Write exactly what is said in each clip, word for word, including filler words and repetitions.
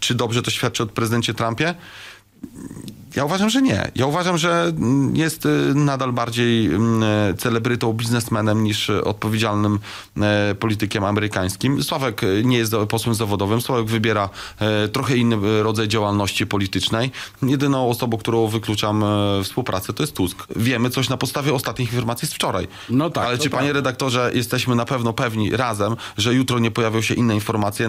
czy dobrze to świadczy o prezydencie Trumpie? Ja uważam, że nie. Ja uważam, że jest nadal bardziej celebrytą, biznesmenem niż odpowiedzialnym politykiem amerykańskim. Sławek nie jest posłem zawodowym. Sławek wybiera trochę inny rodzaj działalności politycznej. Jedyną osobą, którą wykluczam współpracę, to jest Tusk. Wiemy coś na podstawie ostatnich informacji z wczoraj. No tak, ale czy, panie tak. redaktorze, jesteśmy na pewno pewni razem, że jutro nie pojawią się inne informacje?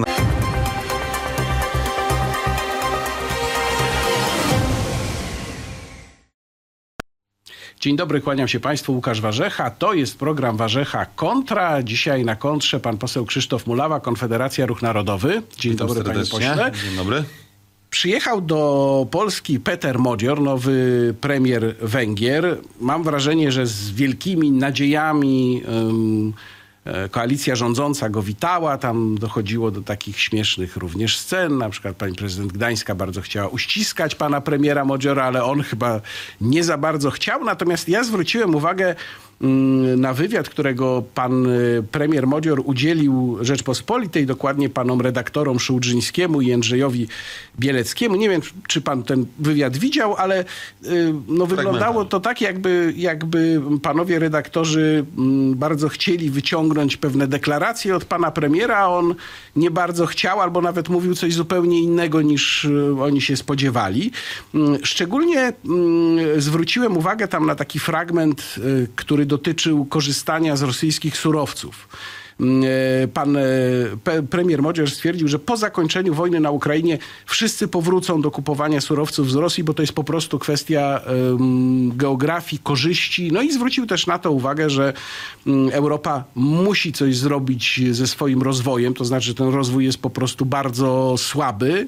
Dzień dobry, kłaniam się Państwu, Łukasz Warzecha. To jest program Warzecha Kontra. Dzisiaj na kontrze pan poseł Krzysztof Mulawa, Konfederacja Ruch Narodowy. Dzień Witam dobry, serdecznie. panie pośle. Dzień dobry. Przyjechał do Polski Peter Modzior, nowy premier Węgier. Mam wrażenie, że z wielkimi nadziejami um, koalicja rządząca go witała. Tam dochodziło do takich śmiesznych również scen. Na przykład pani prezydent Gdańska bardzo chciała uściskać pana premiera Modziora, ale on chyba nie za bardzo chciał. Natomiast ja zwróciłem uwagę na wywiad, którego pan premier Modzior udzielił Rzeczpospolitej, dokładnie panom redaktorom Szułdrzyńskiemu i Jędrzejowi Bieleckiemu. Nie wiem, czy pan ten wywiad widział, ale no, wyglądało to tak, jakby, jakby panowie redaktorzy bardzo chcieli wyciągnąć pewne deklaracje od pana premiera, a on nie bardzo chciał, albo nawet mówił coś zupełnie innego, niż oni się spodziewali. Szczególnie zwróciłem uwagę tam na taki fragment, który dotyczył korzystania z rosyjskich surowców. Pan pe, premier Modzior stwierdził, że po zakończeniu wojny na Ukrainie wszyscy powrócą do kupowania surowców z Rosji, bo to jest po prostu kwestia um, geografii, korzyści. No i zwrócił też na to uwagę, że um, Europa musi coś zrobić ze swoim rozwojem, to znaczy ten rozwój jest po prostu bardzo słaby,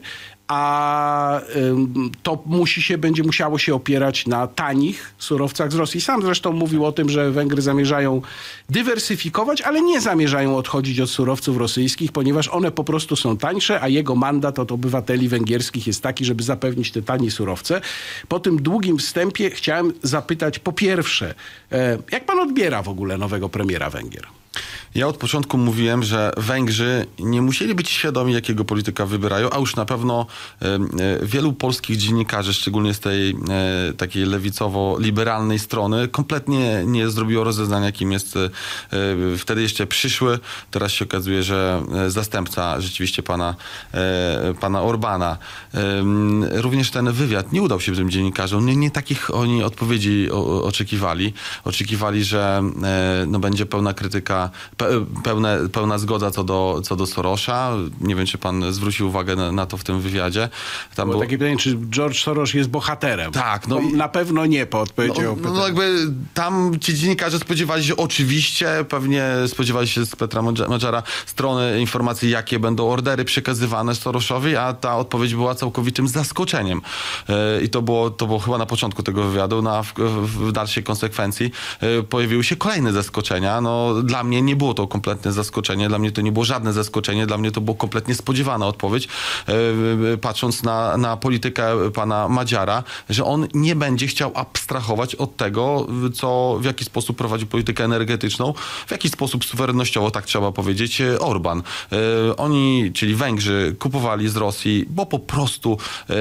a to musi się, będzie musiało się opierać na tanich surowcach z Rosji. Sam zresztą mówił o tym, że Węgry zamierzają dywersyfikować, ale nie zamierzają odchodzić od surowców rosyjskich, ponieważ one po prostu są tańsze, a jego mandat od obywateli węgierskich jest taki, żeby zapewnić te tanie surowce. Po tym długim wstępie chciałem zapytać po pierwsze, jak pan odbiera w ogóle nowego premiera Węgier? Ja od początku mówiłem, że Węgrzy nie musieli być świadomi, jakiego polityka wybierają, a już na pewno e, e, wielu polskich dziennikarzy, szczególnie z tej e, takiej lewicowo-liberalnej strony, kompletnie nie zrobiło rozeznania, kim jest e, wtedy jeszcze przyszły. Teraz się okazuje, że zastępca rzeczywiście pana, e, pana Orbana. E, również ten wywiad nie udał się tym dziennikarzom. Nie, nie takich oni odpowiedzi o, oczekiwali. Oczekiwali, że e, no, będzie pełna krytyka, Pełne, pełna zgoda co do, co do Sorosza. Nie wiem, czy pan zwrócił uwagę na, na to w tym wywiadzie. Tam było było takie pytanie, czy George Soros jest bohaterem? Tak. No, na pewno nie, po odpowiedzią. No, no jakby tam ci dziennikarze spodziewali się oczywiście, pewnie spodziewali się z Petra Modziora strony informacji, jakie będą ordery przekazywane Soroszowi, a ta odpowiedź była całkowitym zaskoczeniem. I to było, to było chyba na początku tego wywiadu. Na, w, w dalszej konsekwencji pojawiły się kolejne zaskoczenia. No, dla mnie nie było to kompletne zaskoczenie, dla mnie to nie było żadne zaskoczenie, dla mnie to było kompletnie spodziewana odpowiedź, patrząc na, na politykę pana Madziara, że on nie będzie chciał abstrahować od tego, co, w jaki sposób prowadzi politykę energetyczną, w jaki sposób suwerennościowo, tak trzeba powiedzieć, Orban. Oni, czyli Węgrzy, kupowali z Rosji, bo po prostu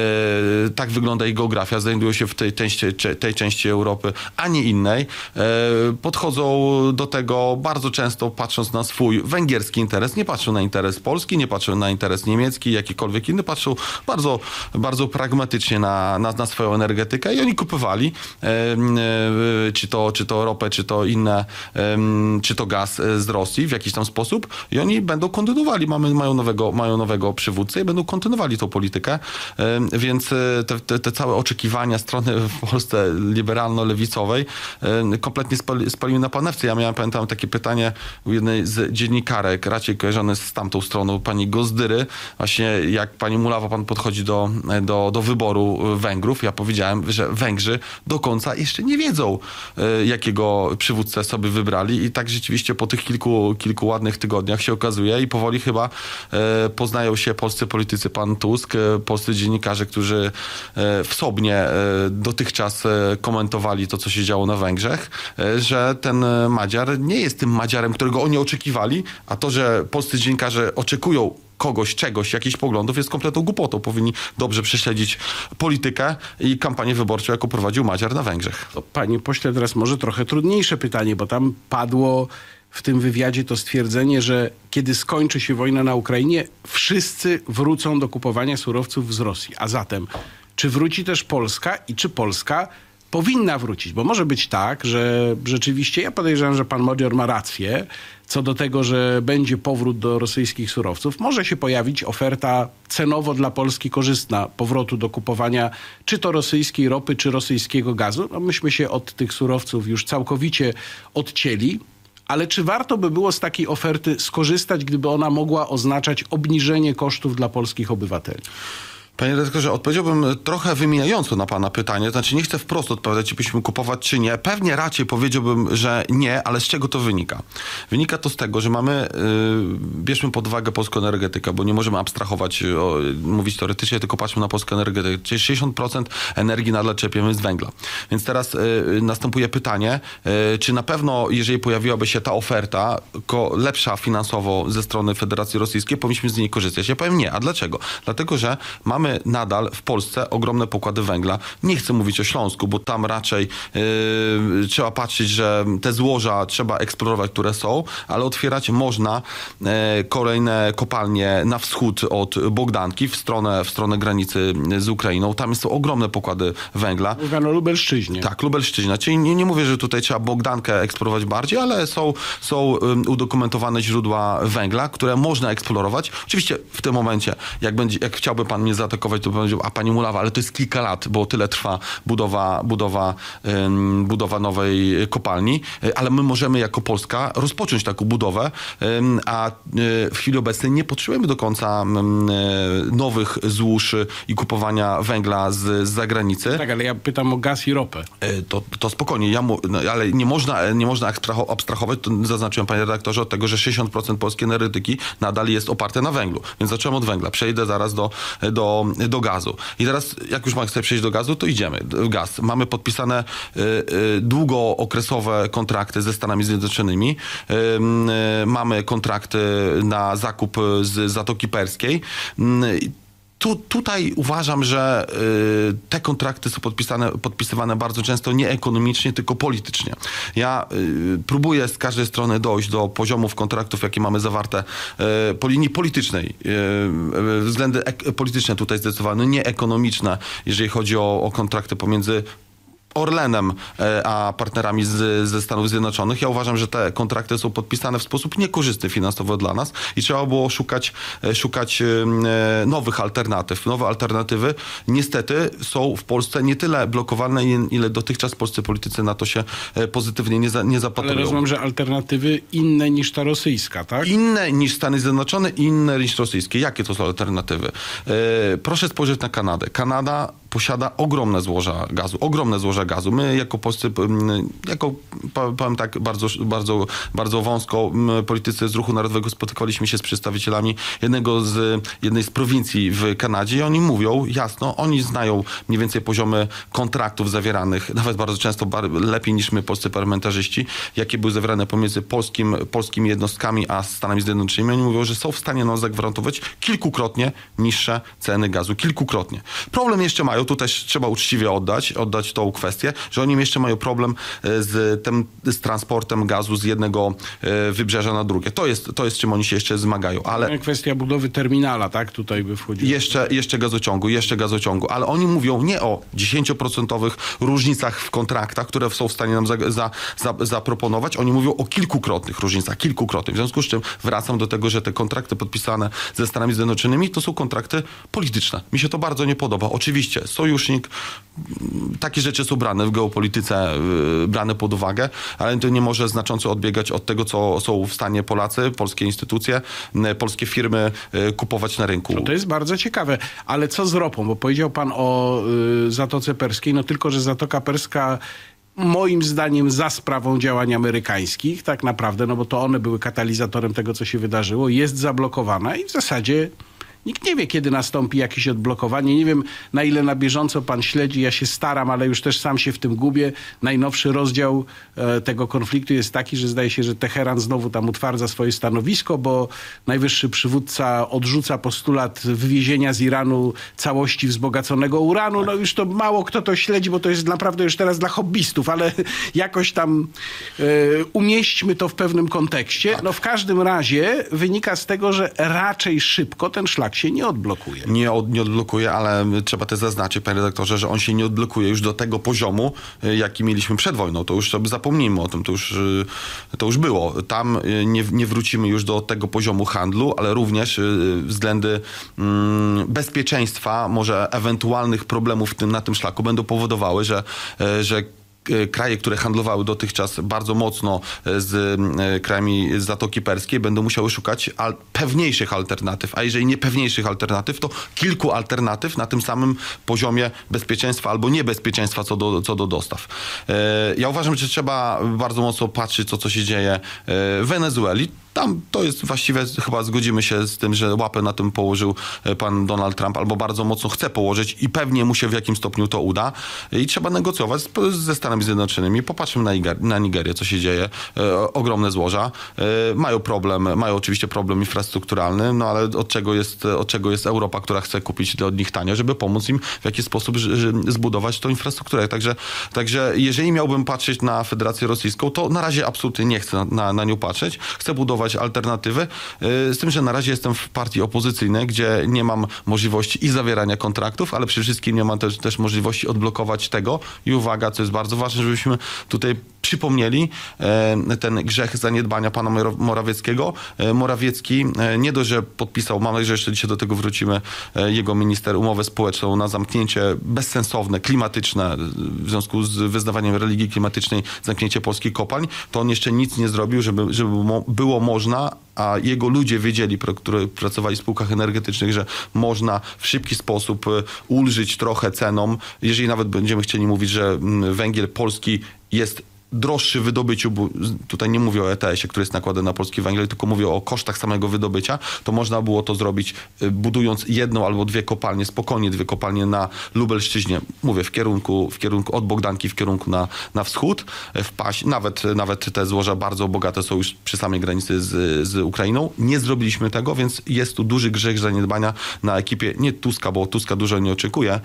tak wygląda ich geografia, znajdują się w tej części, tej części Europy, a nie innej. Podchodzą do tego bardzo często patrząc na swój węgierski interes, nie patrzą na interes polski, nie patrzą na interes niemiecki, jakikolwiek inny, patrzą bardzo, bardzo pragmatycznie na, na, na swoją energetykę i oni kupowali e, e, czy, to, czy to ropę, czy to inne, e, czy to gaz z Rosji w jakiś tam sposób i oni będą kontynuowali, mamy, mają, nowego, mają nowego przywódcę i będą kontynuowali tą politykę, e, więc te, te, te całe oczekiwania strony w Polsce liberalno-lewicowej e, kompletnie spali, spaliły na panewce. Ja miałem, pamiętam, takie pytanie u jednej z dziennikarek, raczej kojarzone z tamtą stroną, pani Gozdyry, właśnie jak pani Mulawa, pan podchodzi do, do, do wyboru Węgrów. Ja powiedziałem, że Węgrzy do końca jeszcze nie wiedzą, jakiego przywódcę sobie wybrali i tak rzeczywiście po tych kilku, kilku ładnych tygodniach się okazuje i powoli chyba poznają się polscy politycy, pan Tusk, polscy dziennikarze, którzy wsobnie dotychczas komentowali to, co się działo na Węgrzech, że ten Madziar nie jest tym Madziarem, którego oni oczekiwali, a to, że polscy dziennikarze oczekują kogoś, czegoś, jakichś poglądów jest kompletną głupotą. Powinni dobrze prześledzić politykę i kampanię wyborczą, jaką prowadził Madziar na Węgrzech. To, panie pośle, teraz może trochę trudniejsze pytanie, bo tam padło w tym wywiadzie to stwierdzenie, że kiedy skończy się wojna na Ukrainie, wszyscy wrócą do kupowania surowców z Rosji. A zatem, czy wróci też Polska i czy Polska powinna wrócić? Bo może być tak, że rzeczywiście, ja podejrzewam, że pan Modzior ma rację, co do tego, że będzie powrót do rosyjskich surowców. Może się pojawić oferta cenowo dla Polski korzystna powrotu do kupowania czy to rosyjskiej ropy, czy rosyjskiego gazu. No myśmy się od tych surowców już całkowicie odcięli. Ale czy warto by było z takiej oferty skorzystać, gdyby ona mogła oznaczać obniżenie kosztów dla polskich obywateli? Panie redaktorze, odpowiedziałbym trochę wymieniająco na pana pytanie. Znaczy nie chcę wprost odpowiadać, czy byśmy kupować, czy nie. Pewnie raczej powiedziałbym, że nie, ale z czego to wynika? Wynika to z tego, że mamy, yy, bierzmy pod uwagę polską energetykę, bo nie możemy abstrahować, o, mówić teoretycznie, tylko patrzmy na polską energetykę. Czyli sześćdziesiąt procent energii nadal czerpiemy z węgla. Więc teraz yy, następuje pytanie, yy, czy na pewno, jeżeli pojawiłaby się ta oferta, ko, lepsza finansowo ze strony Federacji Rosyjskiej, powinniśmy z niej korzystać? Ja powiem nie. A dlaczego? Dlatego, że mamy Mamy nadal w Polsce ogromne pokłady węgla. Nie chcę mówić o Śląsku, bo tam raczej yy, trzeba patrzeć, że te złoża trzeba eksplorować, które są, ale otwierać można yy, kolejne kopalnie na wschód od Bogdanki w stronę, w stronę granicy z Ukrainą. Tam są ogromne pokłady węgla. Mówię o Lubelszczyźnie. Tak, Lubelszczyźna. Czyli nie, nie mówię, że tutaj trzeba Bogdankę eksplorować bardziej, ale są, są yy, udokumentowane źródła węgla, które można eksplorować. Oczywiście w tym momencie, jak, będzie, jak chciałby pan mnie zaatakować, to powiedział, a pani Mulawa, ale to jest kilka lat, bo tyle trwa budowa, budowa, ym, budowa nowej kopalni, ale my możemy jako Polska rozpocząć taką budowę, ym, a y, w chwili obecnej nie potrzebujemy do końca ym, y, nowych złóż i kupowania węgla z, z zagranicy. Tak, ale ja pytam o gaz i ropę. Y, to, to spokojnie, ja mu, no, ale nie można, nie można abstrahować, to zaznaczyłem, panie redaktorze, od tego, że sześćdziesiąt procent polskiej energetyki nadal jest oparte na węglu. Więc zacząłem od węgla. Przejdę zaraz do, do do gazu. I teraz, jak już chcę przejść do gazu, to idziemy. Gaz. Mamy podpisane y, y, długookresowe kontrakty ze Stanami Zjednoczonymi. Y, y, mamy kontrakty na zakup z Zatoki Perskiej. Y, Tu, tutaj uważam, że y, te kontrakty są podpisane, podpisywane bardzo często nie ekonomicznie, tylko politycznie. Ja y, próbuję z każdej strony dojść do poziomów kontraktów, jakie mamy zawarte y, po linii politycznej. Y, względy ek- polityczne tutaj zdecydowane, nie ekonomiczne, jeżeli chodzi o, o kontrakty pomiędzy Orlenem a partnerami z, ze Stanów Zjednoczonych. Ja uważam, że te kontrakty są podpisane w sposób niekorzystny finansowo dla nas i trzeba było szukać, szukać nowych alternatyw. Nowe alternatywy niestety są w Polsce nie tyle blokowane, ile dotychczas polscy politycy na to się pozytywnie nie, za, nie zapatrują. Ale rozumiem, że alternatywy inne niż ta rosyjska, tak? Inne niż Stany Zjednoczone, inne niż rosyjskie. Jakie to są alternatywy? Proszę spojrzeć na Kanadę. Kanada posiada ogromne złoża gazu, ogromne złoża gazu. My jako Polscy, jako powiem tak bardzo, bardzo, bardzo wąsko, politycy z Ruchu Narodowego spotykaliśmy się z przedstawicielami jednego z, jednej z prowincji w Kanadzie i oni mówią jasno, oni znają mniej więcej poziomy kontraktów zawieranych, nawet bardzo często bar- lepiej niż my, polscy parlamentarzyści, jakie były zawierane pomiędzy polskim, polskimi jednostkami a Stanami Zjednoczonymi. Oni mówią, że są w stanie nam zagwarantować kilkukrotnie niższe ceny gazu. Kilkukrotnie. Problem jeszcze mają, tu też trzeba uczciwie oddać, oddać tą kwestię, że oni jeszcze mają problem z, tym, z transportem gazu z jednego wybrzeża na drugie. To jest, to jest czym oni się jeszcze zmagają. Ale kwestia budowy terminala, tak? Tutaj by wchodziło. Jeszcze, jeszcze gazociągu, jeszcze gazociągu. Ale oni mówią nie o dziesięcioprocentowych różnicach w kontraktach, które są w stanie nam za, za, za, zaproponować. Oni mówią o kilkukrotnych różnicach, kilkukrotnych. W związku z czym wracam do tego, że te kontrakty podpisane ze Stanami Zjednoczonymi to są kontrakty polityczne. Mi się to bardzo nie podoba. Oczywiście sojusznik, takie rzeczy są brane w geopolityce, yy, brane pod uwagę, ale to nie może znacząco odbiegać od tego, co są w stanie Polacy, polskie instytucje, yy, polskie firmy yy, kupować na rynku. No to jest bardzo ciekawe. Ale co z ropą? Bo powiedział pan o yy, Zatoce Perskiej, no tylko, że Zatoka Perska moim zdaniem za sprawą działań amerykańskich, tak naprawdę, no bo to one były katalizatorem tego, co się wydarzyło, jest zablokowana i w zasadzie Nikt nie wie, kiedy nastąpi jakieś odblokowanie. Nie wiem, na ile na bieżąco pan śledzi. Ja się staram, ale już też sam się w tym gubię. Najnowszy rozdział e, tego konfliktu jest taki, że zdaje się, że Teheran znowu tam utwardza swoje stanowisko, bo najwyższy przywódca odrzuca postulat wywiezienia z Iranu całości wzbogaconego uranu. No już to mało kto to śledzi, bo to jest naprawdę już teraz dla hobbystów, ale jakoś tam e, umieśćmy to w pewnym kontekście. No w każdym razie wynika z tego, że raczej szybko ten szlak się nie odblokuje. Nie, od, nie odblokuje, ale trzeba też zaznaczyć, panie redaktorze, że on się nie odblokuje już do tego poziomu, jaki mieliśmy przed wojną. To już sobie zapomnijmy o tym, to już, to już było. Tam nie, nie wrócimy już do tego poziomu handlu, ale również względy mm, bezpieczeństwa, może ewentualnych problemów w tym, na tym szlaku będą powodowały, że, że kraje, które handlowały dotychczas bardzo mocno z krajami Zatoki Perskiej, będą musiały szukać al- pewniejszych alternatyw, a jeżeli nie pewniejszych alternatyw, to kilku alternatyw na tym samym poziomie bezpieczeństwa albo niebezpieczeństwa co do, co do dostaw. Ja uważam, że trzeba bardzo mocno patrzeć, co, co się dzieje w Wenezueli. Tam to jest właściwie, chyba zgodzimy się z tym, że łapę na tym położył pan Donald Trump, albo bardzo mocno chce położyć i pewnie mu się w jakim stopniu to uda. I trzeba negocjować z, ze Stanami Zjednoczonymi. Popatrzmy na, Niger, na Nigerię, co się dzieje. E, ogromne złoża. E, mają problem, mają oczywiście problem infrastrukturalny, no ale od czego jest, od czego jest Europa, która chce kupić od nich tanio, żeby pomóc im w jakiś sposób że, że zbudować tą infrastrukturę. Także, także jeżeli miałbym patrzeć na Federację Rosyjską, to na razie absolutnie nie chcę na, na, na nią patrzeć. Chcę budować alternatywy, z tym, że na razie jestem w partii opozycyjnej, gdzie nie mam możliwości i zawierania kontraktów, ale przede wszystkim nie mam też, też możliwości odblokować tego i uwaga, co jest bardzo ważne, żebyśmy tutaj przypomnieli ten grzech zaniedbania pana Morawieckiego. Morawiecki nie dość, że podpisał, mam nadzieję, że jeszcze dzisiaj do tego wrócimy, jego minister umowę społeczną na zamknięcie bezsensowne, klimatyczne, w związku z wyznawaniem religii klimatycznej, zamknięcie polskich kopalń, to on jeszcze nic nie zrobił, żeby, żeby było można, a jego ludzie wiedzieli, którzy pracowali w spółkach energetycznych, że można w szybki sposób ulżyć trochę cenom. Jeżeli nawet będziemy chcieli mówić, że węgiel polski jest droższy w wydobyciu, bo tutaj nie mówię o E T S ie, który jest nakładany na polski węgiel, tylko mówię o kosztach samego wydobycia, to można było to zrobić budując jedną albo dwie kopalnie, spokojnie dwie kopalnie na Lubelszczyźnie, mówię w kierunku, w kierunku od Bogdanki, w kierunku na, na wschód, wpaść, nawet, nawet te złoża bardzo bogate są już przy samej granicy z, z Ukrainą. Nie zrobiliśmy tego, więc jest tu duży grzech zaniedbania na ekipie, nie Tuska, bo Tuska dużo nie oczekuje,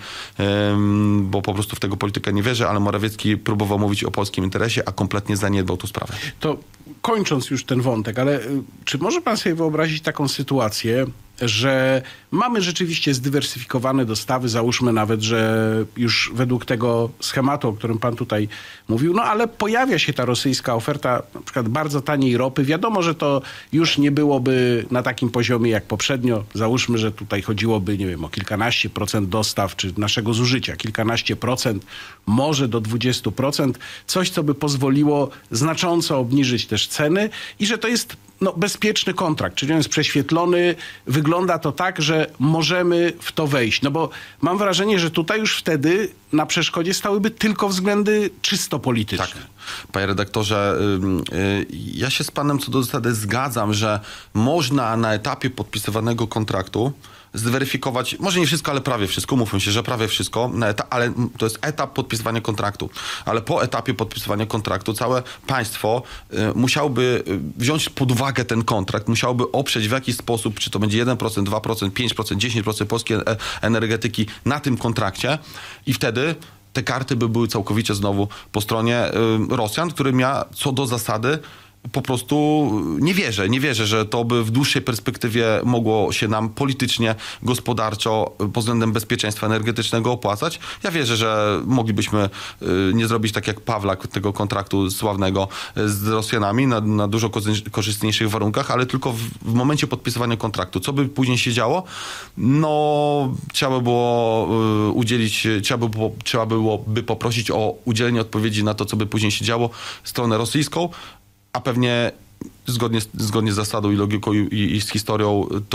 bo po prostu w tego politykę nie wierzy, ale Morawiecki próbował mówić o polskim interesie, a kompletnie zaniedbał tę sprawę. To kończąc już ten wątek, ale czy może pan sobie wyobrazić taką sytuację, że mamy rzeczywiście zdywersyfikowane dostawy, załóżmy nawet, że już według tego schematu, o którym pan tutaj mówił, no ale pojawia się ta rosyjska oferta na przykład bardzo taniej ropy. Wiadomo, że to już nie byłoby na takim poziomie jak poprzednio. Załóżmy, że tutaj chodziłoby, nie wiem, o kilkanaście procent dostaw, czy naszego zużycia, kilkanaście procent, może do dwudziestu procent. Coś, co by pozwoliło znacząco obniżyć też ceny i że to jest no, bezpieczny kontrakt, czyli on jest prześwietlony, wygląda to tak, że możemy w to wejść. No bo mam wrażenie, że tutaj już wtedy na przeszkodzie stałyby tylko względy czysto polityczne. Tak. Panie redaktorze, ja się z panem co do zasady zgadzam, że można na etapie podpisywanego kontraktu zweryfikować, może nie wszystko, ale prawie wszystko, mówmy się, że prawie wszystko, na eta- ale to jest etap podpisywania kontraktu. Ale po etapie podpisywania kontraktu całe państwo y, musiałoby wziąć pod uwagę ten kontrakt, musiałoby oprzeć w jakiś sposób, czy to będzie jeden procent, dwa procent, pięć procent, dziesięć procent polskiej e- energetyki na tym kontrakcie i wtedy te karty by były całkowicie znowu po stronie y, Rosjan, którym ja co do zasady po prostu nie wierzę. Nie wierzę, że to by w dłuższej perspektywie mogło się nam politycznie, gospodarczo, pod względem bezpieczeństwa energetycznego opłacać. Ja wierzę, że moglibyśmy nie zrobić tak jak Pawlak tego kontraktu sławnego z Rosjanami na, na dużo korzystniejszych warunkach, ale tylko w, w momencie podpisywania kontraktu. Co by później się działo? No, trzeba by było udzielić, trzeba by było, trzeba byłoby poprosić o udzielenie odpowiedzi na to, co by później się działo, stronę rosyjską, a pewnie zgodnie, zgodnie z zasadą i logiką i, i z historią to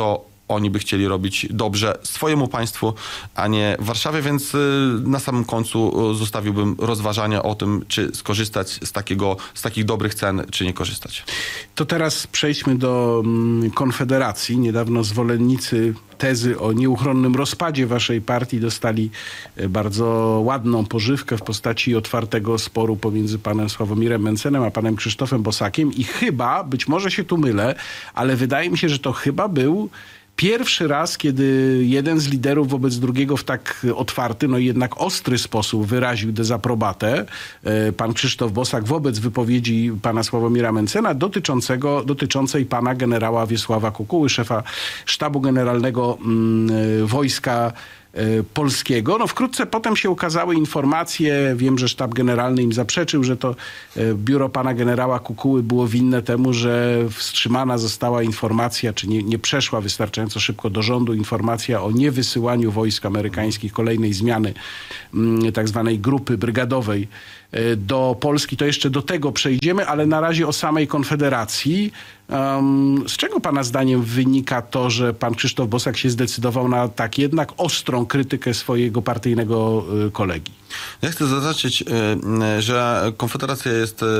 oni by chcieli robić dobrze swojemu państwu, a nie Warszawie, więc na samym końcu zostawiłbym rozważania o tym, czy skorzystać z takiego, z takich dobrych cen, czy nie korzystać. To teraz przejdźmy do Konfederacji. Niedawno zwolennicy tezy o nieuchronnym rozpadzie waszej partii dostali bardzo ładną pożywkę w postaci otwartego sporu pomiędzy panem Sławomirem Mencenem a panem Krzysztofem Bosakiem i chyba, być może się tu mylę, ale wydaje mi się, że to chyba był pierwszy raz, kiedy jeden z liderów wobec drugiego w tak otwarty, no i jednak ostry sposób wyraził dezaprobatę, pan Krzysztof Bosak wobec wypowiedzi pana Sławomira Mencena dotyczącego, dotyczącej pana generała Wiesława Kukuły, szefa Sztabu Generalnego mm, Wojska Polskiego. No wkrótce potem się ukazały informacje, wiem, że Sztab Generalny im zaprzeczył, że to biuro pana generała Kukuły było winne temu, że wstrzymana została informacja, czy nie, nie przeszła wystarczająco szybko do rządu informacja o niewysyłaniu wojsk amerykańskich, kolejnej zmiany tak zwanej grupy brygadowej do Polski. To jeszcze do tego przejdziemy, ale na razie o samej Konfederacji. Um, z czego pana zdaniem wynika to, że pan Krzysztof Bosak się zdecydował na tak jednak ostrą krytykę swojego partyjnego y, kolegi? Ja chcę zaznaczyć, y, że Konfederacja jest y,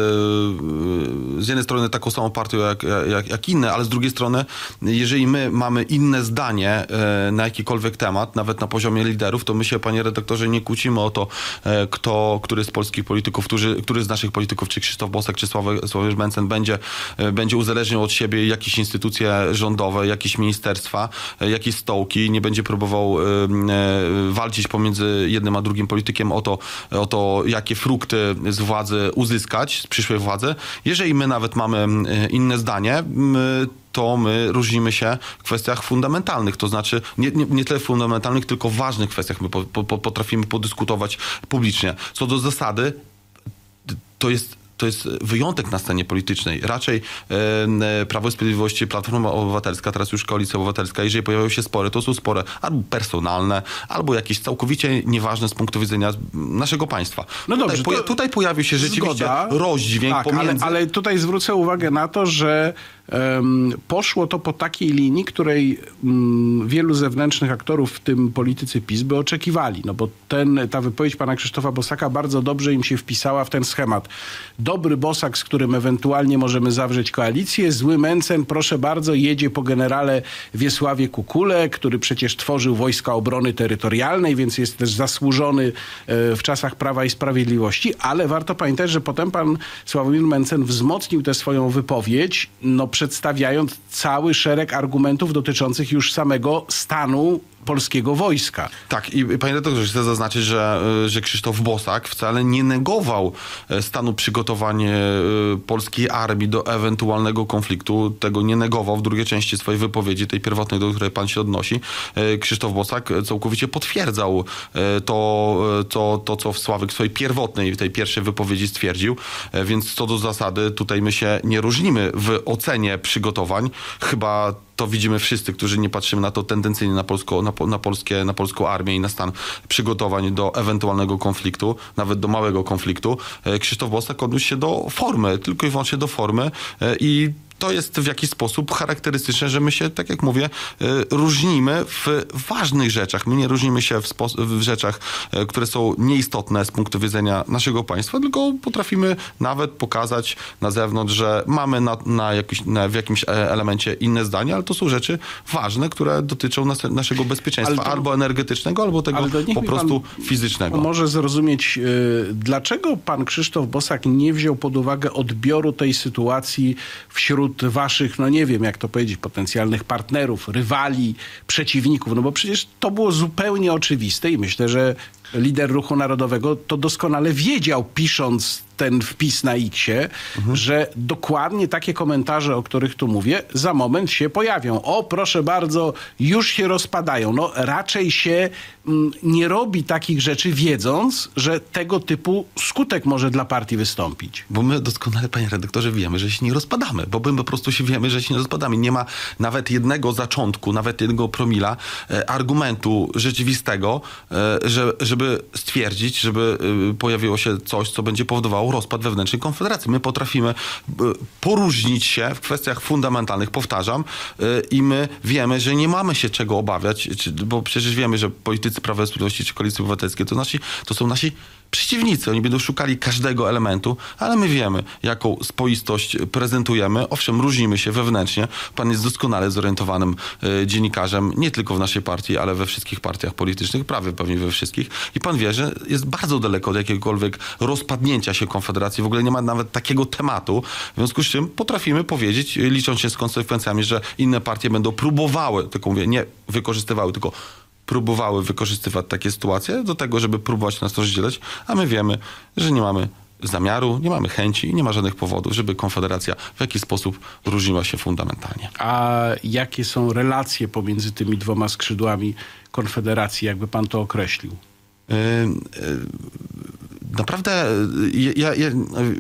z jednej strony taką samą partią jak, jak, jak inne, ale z drugiej strony, jeżeli my mamy inne zdanie y, na jakikolwiek temat, nawet na poziomie liderów, to my się, panie redaktorze, nie kłócimy o to, y, kto, który z polskich polityków, który, który z naszych polityków, czy Krzysztof Bosak, czy Sławomir Mencen będzie, y, będzie uzależniał od siebie jakieś instytucje rządowe, jakieś ministerstwa, jakieś stołki, nie będzie próbował y, y, walczyć pomiędzy jednym a drugim politykiem o to, o to, jakie frukty z władzy uzyskać, z przyszłej władzy. Jeżeli my nawet mamy inne zdanie, my, to my różnimy się w kwestiach fundamentalnych, to znaczy nie, nie, nie tyle fundamentalnych, tylko w ważnych kwestiach my po, po, potrafimy podyskutować publicznie. Co do zasady, to jest To jest wyjątek na scenie politycznej. Raczej e, Prawo i Sprawiedliwość, Platforma Obywatelska, teraz już Koalicja Obywatelska, jeżeli pojawiają się spory, to są spory albo personalne, albo jakieś całkowicie nieważne z punktu widzenia naszego państwa. No dobrze, tutaj, poja- tutaj pojawił się rzeczywiście zgoda. rozdźwięk tak, pomiędzy... Ale, ale tutaj zwrócę uwagę na to, że um, poszło to po takiej linii, której um, wielu zewnętrznych aktorów, w tym politycy PiS, by oczekiwali. No bo ten, ta wypowiedź pana Krzysztofa Bosaka bardzo dobrze im się wpisała w ten schemat. Dobry Bosak, z którym ewentualnie możemy zawrzeć koalicję, zły Mencen, proszę bardzo, jedzie po generale Wiesławie Kukule, który przecież tworzył Wojska Obrony Terytorialnej, więc jest też zasłużony w czasach Prawa i Sprawiedliwości, ale warto pamiętać, że potem pan Sławomir Mencen wzmocnił tę swoją wypowiedź, no przedstawiając cały szereg argumentów dotyczących już samego stanu polskiego wojska. Tak, i panie redaktorze, chcę zaznaczyć, że, że Krzysztof Bosak wcale nie negował stanu przygotowań polskiej armii do ewentualnego konfliktu. Tego nie negował w drugiej części swojej wypowiedzi, tej pierwotnej, do której pan się odnosi. Krzysztof Bosak całkowicie potwierdzał to, to, to co Sławek w swojej pierwotnej, w tej pierwszej wypowiedzi stwierdził. Więc co do zasady, tutaj my się nie różnimy w ocenie przygotowań. Chyba to widzimy wszyscy, którzy nie patrzymy na to tendencyjnie na, polsko, na, na, polskie, na polską armię i na stan przygotowań do ewentualnego konfliktu, nawet do małego konfliktu. Krzysztof Bosak odniósł się do formy, tylko i wyłącznie do formy i to jest w jakiś sposób charakterystyczne, że my się, tak jak mówię, różnimy w ważnych rzeczach. My nie różnimy się w, spo- w rzeczach, które są nieistotne z punktu widzenia naszego państwa, tylko potrafimy nawet pokazać na zewnątrz, że mamy na, na jakiś, na, w jakimś elemencie inne zdanie, ale to są rzeczy ważne, które dotyczą nas, naszego bezpieczeństwa, to, albo energetycznego, albo tego po prostu fizycznego. Może zrozumieć, yy, dlaczego pan Krzysztof Bosak nie wziął pod uwagę odbioru tej sytuacji wśród waszych, no nie wiem jak to powiedzieć, potencjalnych partnerów, rywali, przeciwników, no bo przecież to było zupełnie oczywiste i myślę, że lider Ruchu Narodowego to doskonale wiedział, pisząc ten wpis na X-ie, mhm. że dokładnie takie komentarze, o których tu mówię, za moment się pojawią. O, proszę bardzo, już się rozpadają. No raczej się mm, nie robi takich rzeczy, wiedząc, że tego typu skutek może dla partii wystąpić. Bo my doskonale, panie redaktorze, wiemy, że się nie rozpadamy, bo my po prostu się wiemy, że się nie rozpadamy. Nie ma nawet jednego zaczątku, nawet jednego promila e, argumentu rzeczywistego, e, że, żeby żeby stwierdzić, żeby pojawiło się coś, co będzie powodowało rozpad wewnętrznej Konfederacji. My potrafimy poróżnić się w kwestiach fundamentalnych, powtarzam, i my wiemy, że nie mamy się czego obawiać, bo przecież wiemy, że politycy Prawa i Sprawiedliwości czy Koalicji Obywatelskiej to, nasi, to są nasi przeciwnicy. Oni będą szukali każdego elementu, ale my wiemy, jaką spoistość prezentujemy. Owszem, różnimy się wewnętrznie. Pan jest doskonale zorientowanym y, dziennikarzem, nie tylko w naszej partii, ale we wszystkich partiach politycznych, prawie pewnie we wszystkich. I pan wie, że jest bardzo daleko od jakiegokolwiek rozpadnięcia się Konfederacji. W ogóle nie ma nawet takiego tematu. W związku z czym potrafimy powiedzieć, licząc się z konsekwencjami, że inne partie będą próbowały, tylko mówię, nie wykorzystywały, tylko próbowały wykorzystywać takie sytuacje do tego, żeby próbować nas rozdzielać, a my wiemy, że nie mamy zamiaru, nie mamy chęci i nie ma żadnych powodów, żeby Konfederacja w jakiś sposób różniła się fundamentalnie. A jakie są relacje pomiędzy tymi dwoma skrzydłami Konfederacji, jakby pan to określił? Yy, yy, Naprawdę, ja, ja,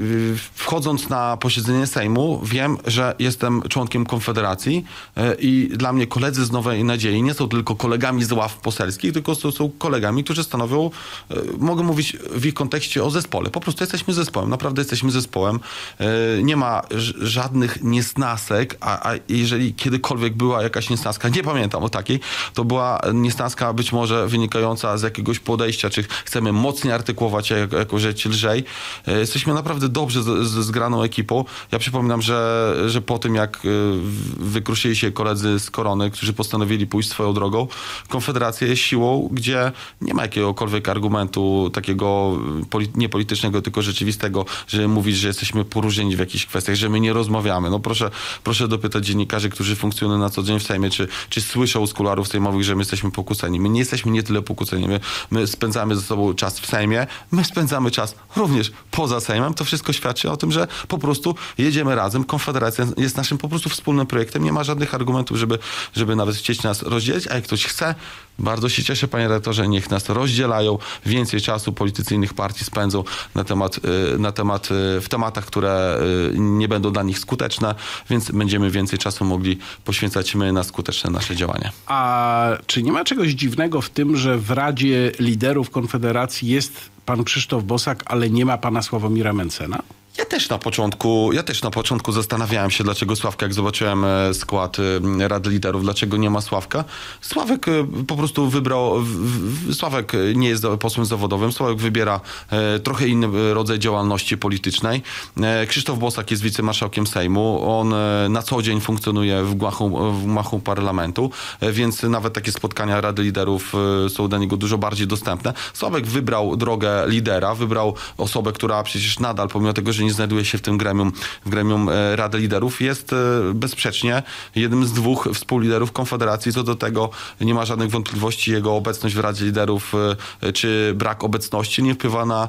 wchodząc na posiedzenie Sejmu, wiem, że jestem członkiem Konfederacji i dla mnie koledzy z Nowej Nadziei nie są tylko kolegami z ław poselskich, tylko są, są kolegami, którzy stanowią, mogę mówić w ich kontekście o zespole. Po prostu jesteśmy zespołem, naprawdę jesteśmy zespołem. Nie ma żadnych niesnasek, a, a jeżeli kiedykolwiek była jakaś niesnaska, nie pamiętam o takiej, to była niesnaska być może wynikająca z jakiegoś podejścia, czy chcemy mocniej artykułować jako rzecz lżej. Jesteśmy naprawdę dobrze z, z zgraną ekipą. Ja przypominam, że, że po tym jak wykruszyli się koledzy z Korony, którzy postanowili pójść swoją drogą, Konfederacja jest siłą, gdzie nie ma jakiegokolwiek argumentu takiego niepolitycznego, tylko rzeczywistego, że mówić, że jesteśmy poróżnieni w jakichś kwestiach, że my nie rozmawiamy. No proszę, proszę dopytać dziennikarzy, którzy funkcjonują na co dzień w Sejmie, czy, czy słyszą z kuluarów sejmowych, że my jesteśmy pokłóceni. My nie jesteśmy nie tyle pokłóceni. My, my spędzamy ze sobą czas w Sejmie, my spędzamy czas również poza Sejmem. To wszystko świadczy o tym, że po prostu jedziemy razem. Konfederacja jest naszym po prostu wspólnym projektem. Nie ma żadnych argumentów, żeby, żeby nawet chcieć nas rozdzielić, a jak ktoś chce, bardzo się cieszę, panie redaktorze, niech nas rozdzielają. Więcej czasu politycy innych partii spędzą na temat, na temat, w tematach, które nie będą dla nich skuteczne, więc będziemy więcej czasu mogli poświęcać my na skuteczne nasze działania. A czy nie ma czegoś dziwnego w tym, że w Radzie Liderów Konfederacji jest pan Krzysztof Bosak, ale nie ma pana Sławomira Mencena? Ja też na początku, ja też na początku zastanawiałem się, dlaczego Sławka, jak zobaczyłem skład Rady Liderów, dlaczego nie ma Sławka. Sławek po prostu wybrał, Sławek nie jest posłem zawodowym, Sławek wybiera trochę inny rodzaj działalności politycznej. Krzysztof Bosak jest wicemarszałkiem Sejmu, on na co dzień funkcjonuje w gmachu, w gmachu parlamentu, więc nawet takie spotkania Rady Liderów są dla niego dużo bardziej dostępne. Sławek wybrał drogę lidera, wybrał osobę, która przecież nadal, pomimo tego, że nie znajduje się w tym gremium, w gremium Rady Liderów, jest bezsprzecznie jednym z dwóch współliderów Konfederacji. Co do tego nie ma żadnych wątpliwości. Jego obecność w Radzie Liderów czy brak obecności nie wpływa na,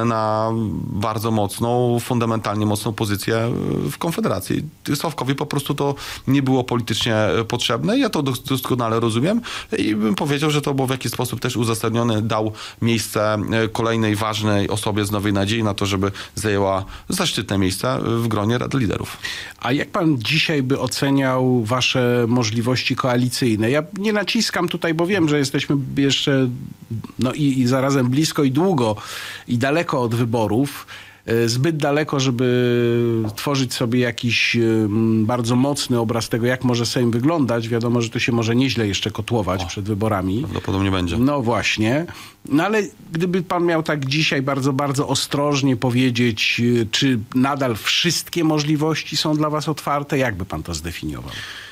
na bardzo mocną, fundamentalnie mocną pozycję w Konfederacji. Sławkowi po prostu to nie było politycznie potrzebne. Ja to doskonale rozumiem i bym powiedział, że to było w jakiś sposób też uzasadnione. Dał miejsce kolejnej ważnej osobie z Nowej Nadziei na to, żeby zajęła zaszczytne miejsca w gronie Rady Liderów. A jak pan dzisiaj by oceniał wasze możliwości koalicyjne? Ja nie naciskam tutaj, bo wiem, że jesteśmy jeszcze no i, i zarazem blisko i długo i daleko od wyborów. Zbyt daleko, żeby tworzyć sobie jakiś bardzo mocny obraz tego, jak może Sejm wyglądać. Wiadomo, że to się może nieźle jeszcze kotłować o, przed wyborami. Prawdopodobnie będzie. No właśnie. No ale gdyby pan miał tak dzisiaj bardzo, bardzo ostrożnie powiedzieć, czy nadal wszystkie możliwości są dla was otwarte, jak by pan to zdefiniował?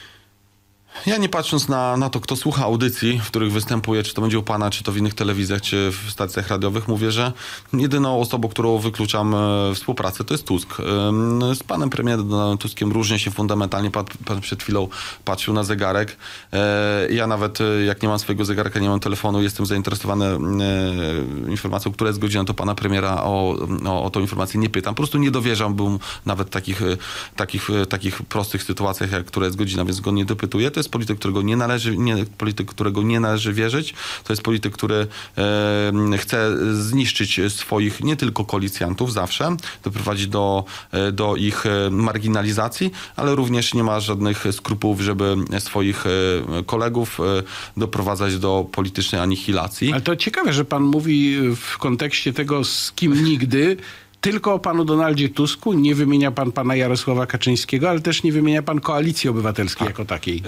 Ja nie patrząc na, na to, kto słucha audycji, w których występuję, czy to będzie u pana, czy to w innych telewizjach, czy w stacjach radiowych, mówię, że jedyną osobą, którą wykluczam e, współpracę, to jest Tusk. E, z panem premierem Donaldem Tuskiem różnie się fundamentalnie. Pan, pan przed chwilą patrzył na zegarek. E, ja nawet, jak nie mam swojego zegarka, nie mam telefonu, jestem zainteresowany e, informacją, która jest godzina, to pana premiera o, o, o tą informację nie pytam. Po prostu nie dowierzam, bym nawet takich, takich, takich prostych sytuacjach, jak która jest godzina, więc go nie dopytuję. To jest polityk, którego nie należy, nie, polityk, którego nie należy wierzyć. To jest polityk, który e, chce zniszczyć swoich nie tylko koalicjantów zawsze, doprowadzić do, do ich marginalizacji, ale również nie ma żadnych skrupułów, żeby swoich kolegów doprowadzać do politycznej anihilacji. Ale to ciekawe, że pan mówi w kontekście tego, z kim nigdy, tylko o panu Donaldzie Tusku, nie wymienia pan pana Jarosława Kaczyńskiego, ale też nie wymienia pan Koalicji Obywatelskiej jako takiej.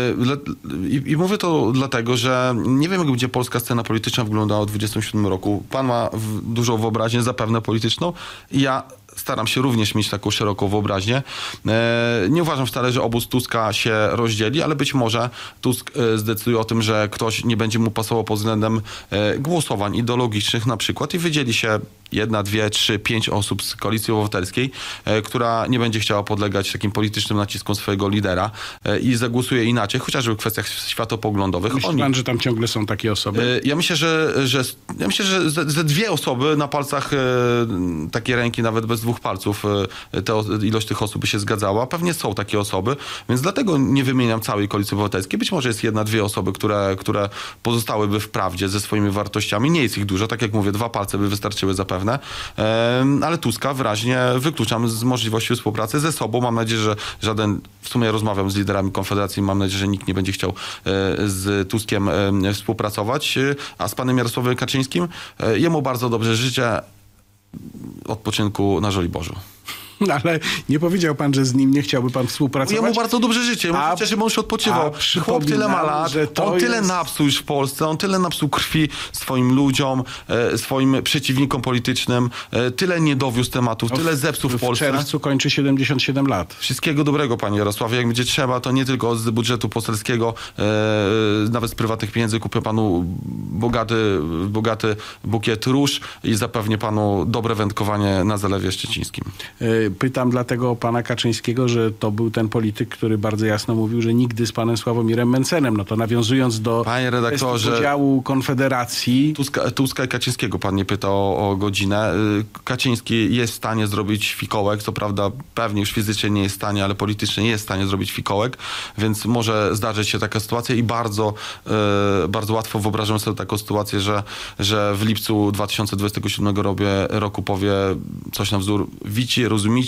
I, I mówię to dlatego, że nie wiem, jak będzie polska scena polityczna wyglądała w dwudziestym siódmym roku. Pan ma w, dużą wyobraźnię, zapewne polityczną. I ja staram się również mieć taką szeroką wyobraźnię. Nie uważam wcale, że obóz Tuska się rozdzieli, ale być może Tusk zdecyduje o tym, że ktoś nie będzie mu pasował pod względem głosowań ideologicznych na przykład i wydzieli się jedna, dwie, trzy, pięć osób z Koalicji Obywatelskiej, która nie będzie chciała podlegać takim politycznym naciskom swojego lidera i zagłosuje inaczej, chociażby w kwestiach światopoglądowych. Myśli pan, że tam ciągle są takie osoby? Ja myślę, że, że, ja myślę, że ze, ze dwie osoby na palcach takiej ręki, nawet bez dwóch palców, te, ilość tych osób by się zgadzała. Pewnie są takie osoby, więc dlatego nie wymieniam całej Koalicji Obywatelskiej. Być może jest jedna, dwie osoby, które, które pozostałyby w prawdzie ze swoimi wartościami. Nie jest ich dużo, tak jak mówię, dwa palce by wystarczyły zapewne. Ale Tuska wyraźnie wykluczam z możliwości współpracy ze sobą. Mam nadzieję, że żaden, w sumie rozmawiam z liderami Konfederacji, mam nadzieję, że nikt nie będzie chciał z Tuskiem współpracować, a z panem Jarosławem Kaczyńskim jemu bardzo dobrze życzę odpoczynku na Żoliborzu. Ale nie powiedział pan, że z nim nie chciałby pan współpracować? Ja mu bardzo dobrze życzę. Ja mu życzę, żeby on już odpoczywał. Chłop tyle ma lat, on tyle jest... napsuł już w Polsce, on tyle napsuł krwi swoim ludziom, e, swoim przeciwnikom politycznym, e, tyle nie dowiózł tematów, no, tyle zepsuł w, w Polsce. W czerwcu kończy siedemdziesiąt siedem lat. Wszystkiego dobrego, panie Jarosławie. Jak będzie trzeba, to nie tylko z budżetu poselskiego, e, nawet z prywatnych pieniędzy kupię panu bogaty, bogaty bukiet róż i zapewnię panu dobre wędkowanie na Zalewie Szczecińskim. E, Pytam dlatego pana Kaczyńskiego, że to był ten polityk, który bardzo jasno mówił, że nigdy z panem Sławomirem Mencenem. No to nawiązując do panie redaktorze, podziału Konfederacji. Tuska, Tuska i Kaczyńskiego pan nie pyta o, o godzinę. Kaczyński jest w stanie zrobić fikołek. Co prawda pewnie już fizycznie nie jest w stanie, ale politycznie jest w stanie zrobić fikołek, więc może zdarzyć się taka sytuacja i bardzo, e, bardzo łatwo wyobrażam sobie taką sytuację, że, że w lipcu dwa tysiące dwudziestego siódmego roku, roku powie coś na wzór wici, rozumicie,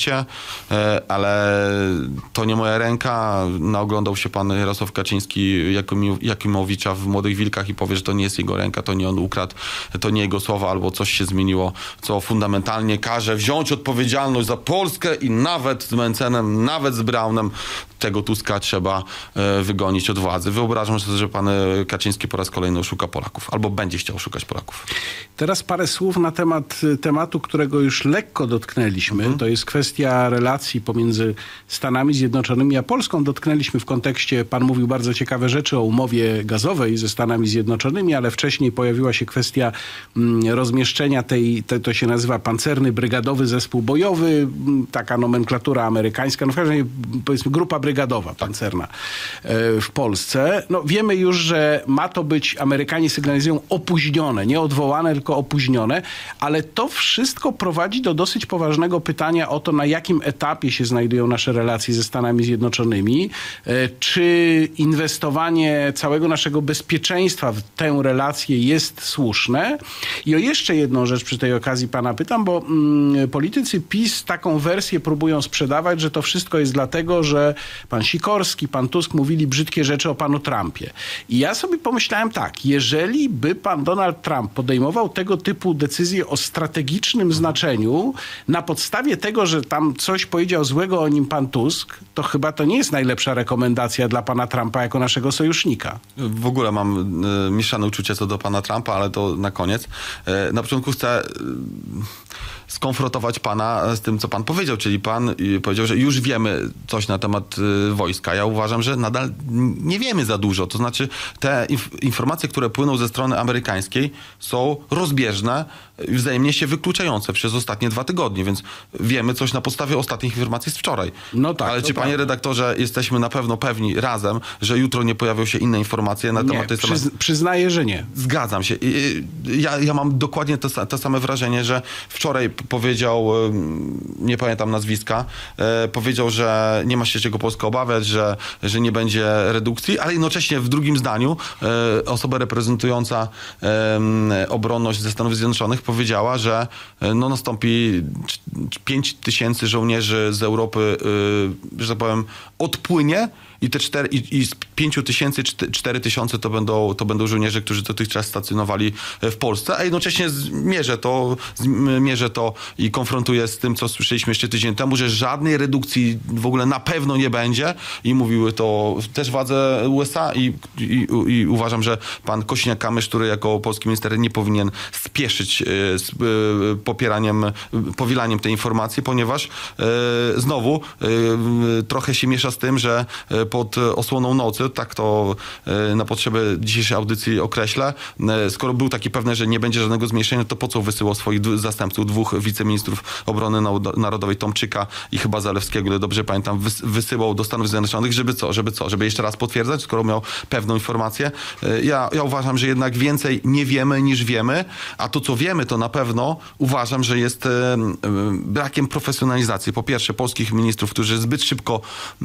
ale to nie moja ręka. Naoglądał się pan Jarosław Kaczyński Jakimowicza w Młodych Wilkach i powie, że to nie jest jego ręka, to nie on ukradł, to nie jego słowa, albo coś się zmieniło, co fundamentalnie każe wziąć odpowiedzialność za Polskę i nawet z Mencenem, nawet z Braunem tego Tuska trzeba wygonić od władzy. Wyobrażam sobie, że pan Kaczyński po raz kolejny oszuka Polaków, albo będzie chciał oszukać Polaków. Teraz parę słów na temat tematu, którego już lekko dotknęliśmy. Mhm. To jest kwestia relacji pomiędzy Stanami Zjednoczonymi a Polską. Dotknęliśmy w kontekście, pan mówił bardzo ciekawe rzeczy o umowie gazowej ze Stanami Zjednoczonymi, ale wcześniej pojawiła się kwestia mm, rozmieszczenia tej, te, to się nazywa pancerny brygadowy zespół bojowy, taka nomenklatura amerykańska, no w każdym razie powiedzmy grupa brygadowa pancerna e, w Polsce. No wiemy już, że ma to być, Amerykanie sygnalizują, opóźnione, nie odwołane, tylko opóźnione, ale to wszystko prowadzi do dosyć poważnego pytania o to, na jakim etapie się znajdują nasze relacje ze Stanami Zjednoczonymi, czy inwestowanie całego naszego bezpieczeństwa w tę relację jest słuszne. I o jeszcze jedną rzecz przy tej okazji pana pytam, bo mm, politycy PiS taką wersję próbują sprzedawać, że to wszystko jest dlatego, że pan Sikorski, pan Tusk mówili brzydkie rzeczy o panu Trumpie. I ja sobie pomyślałem tak, jeżeli by pan Donald Trump podejmował tego typu decyzje o strategicznym znaczeniu na podstawie tego, że tam coś powiedział złego o nim pan Tusk, to chyba to nie jest najlepsza rekomendacja dla pana Trumpa jako naszego sojusznika. W ogóle mam y, mieszane uczucie co do pana Trumpa, ale to na koniec. Y, na początku chcę y, skonfrontować pana z tym, co pan powiedział, czyli pan y, powiedział, że już wiemy coś na temat y, wojska. Ja uważam, że nadal nie wiemy za dużo. To znaczy te inf- informacje, które płyną ze strony amerykańskiej, są rozbieżne wzajemnie się wykluczające przez ostatnie dwa tygodnie, więc wiemy coś na podstawie ostatnich informacji z wczoraj. No tak, ale czy, prawda. panie redaktorze, jesteśmy na pewno pewni razem, że jutro nie pojawią się inne informacje na Nie, temat tej samej... przyz, przyznaję, że nie. Zgadzam się. Ja, ja mam dokładnie to, to same wrażenie, że wczoraj powiedział, nie pamiętam nazwiska, powiedział, że nie ma się czego Polska obawiać, że, że nie będzie redukcji, ale jednocześnie w drugim zdaniu osoba reprezentująca obronność ze Stanów Zjednoczonych powiedziała, że no, nastąpi pięć tysięcy żołnierzy z Europy, że tak powiem, odpłynie i te cztery, i, i z pięciu tysięcy cztery tysiące to będą, to będą żołnierze, którzy dotychczas stacjonowali w Polsce, a jednocześnie mierzę to, mierzę to i konfrontuję z tym, co słyszeliśmy jeszcze tydzień temu, że żadnej redukcji w ogóle na pewno nie będzie i mówiły to też władze U S A i, i, i uważam, że pan Kosiniak-Kamysz, który jako polski minister nie powinien spieszyć z popieraniem, powielaniem tej informacji, ponieważ znowu trochę się miesza z tym, że pod osłoną nocy, tak to na potrzeby dzisiejszej audycji określę. Skoro był taki pewny, że nie będzie żadnego zmniejszenia, to po co wysyłał swoich zastępców, dwóch wiceministrów obrony narodowej, Tomczyka i chyba Zalewskiego, ile dobrze pamiętam, wysyłał do Stanów Zjednoczonych, żeby co, żeby co, żeby jeszcze raz potwierdzać, skoro miał pewną informację. Ja, ja uważam, że jednak więcej nie wiemy niż wiemy, a to co wiemy, to na pewno uważam, że jest brakiem profesjonalizacji. Po pierwsze polskich ministrów, którzy zbyt szybko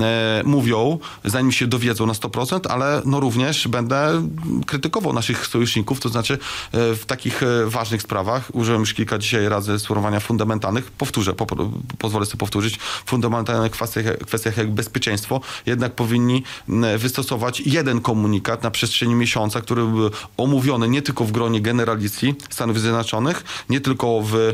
mówią, zanim się dowiedzą na sto procent, ale no również będę krytykował naszych sojuszników, to znaczy w takich ważnych sprawach, użyłem już kilka dzisiaj razy sformułowania fundamentalnych, powtórzę, po, pozwolę sobie powtórzyć, w fundamentalnych kwestiach, kwestiach jak bezpieczeństwo, jednak powinni wystosować jeden komunikat na przestrzeni miesiąca, który był omówiony nie tylko w gronie generalicji Stanów Zjednoczonych, nie tylko w,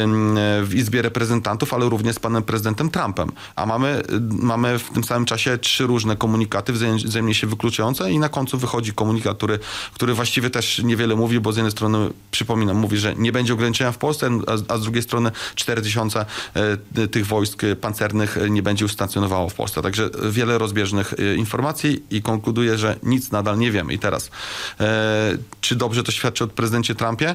w Izbie Reprezentantów, ale również z panem prezydentem Trumpem. A mamy, mamy w tym samym czasie trzy różne komunikaty wzajemnie się wykluczające i na końcu wychodzi komunikat, który, który właściwie też niewiele mówi, bo z jednej strony, przypominam, mówi, że nie będzie ograniczenia w Polsce, a, a z drugiej strony cztery tysiące e, tych wojsk pancernych nie będzie już stacjonowało w Polsce. Także wiele rozbieżnych e, informacji i konkluduję, że nic nadal nie wiemy. I teraz, e, czy dobrze to świadczy o prezydencie Trumpie?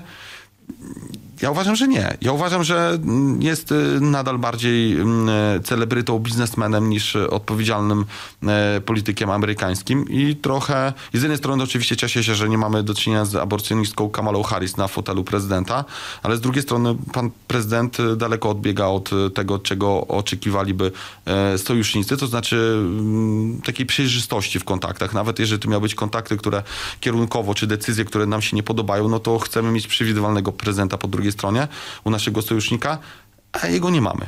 Ja uważam, że nie. Ja uważam, że jest nadal bardziej celebrytą, biznesmenem niż odpowiedzialnym politykiem amerykańskim i trochę, i z jednej strony oczywiście cieszę się, że nie mamy do czynienia z aborcjonistką Kamalą Harris na fotelu prezydenta, ale z drugiej strony pan prezydent daleko odbiega od tego, czego oczekiwaliby sojusznicy, to znaczy takiej przejrzystości w kontaktach. Nawet jeżeli to miały być kontakty, które kierunkowo, czy decyzje, które nam się nie podobają, no to chcemy mieć przewidywalnego prezydenta po drugiej stronie u naszego sojusznika, a jego nie mamy.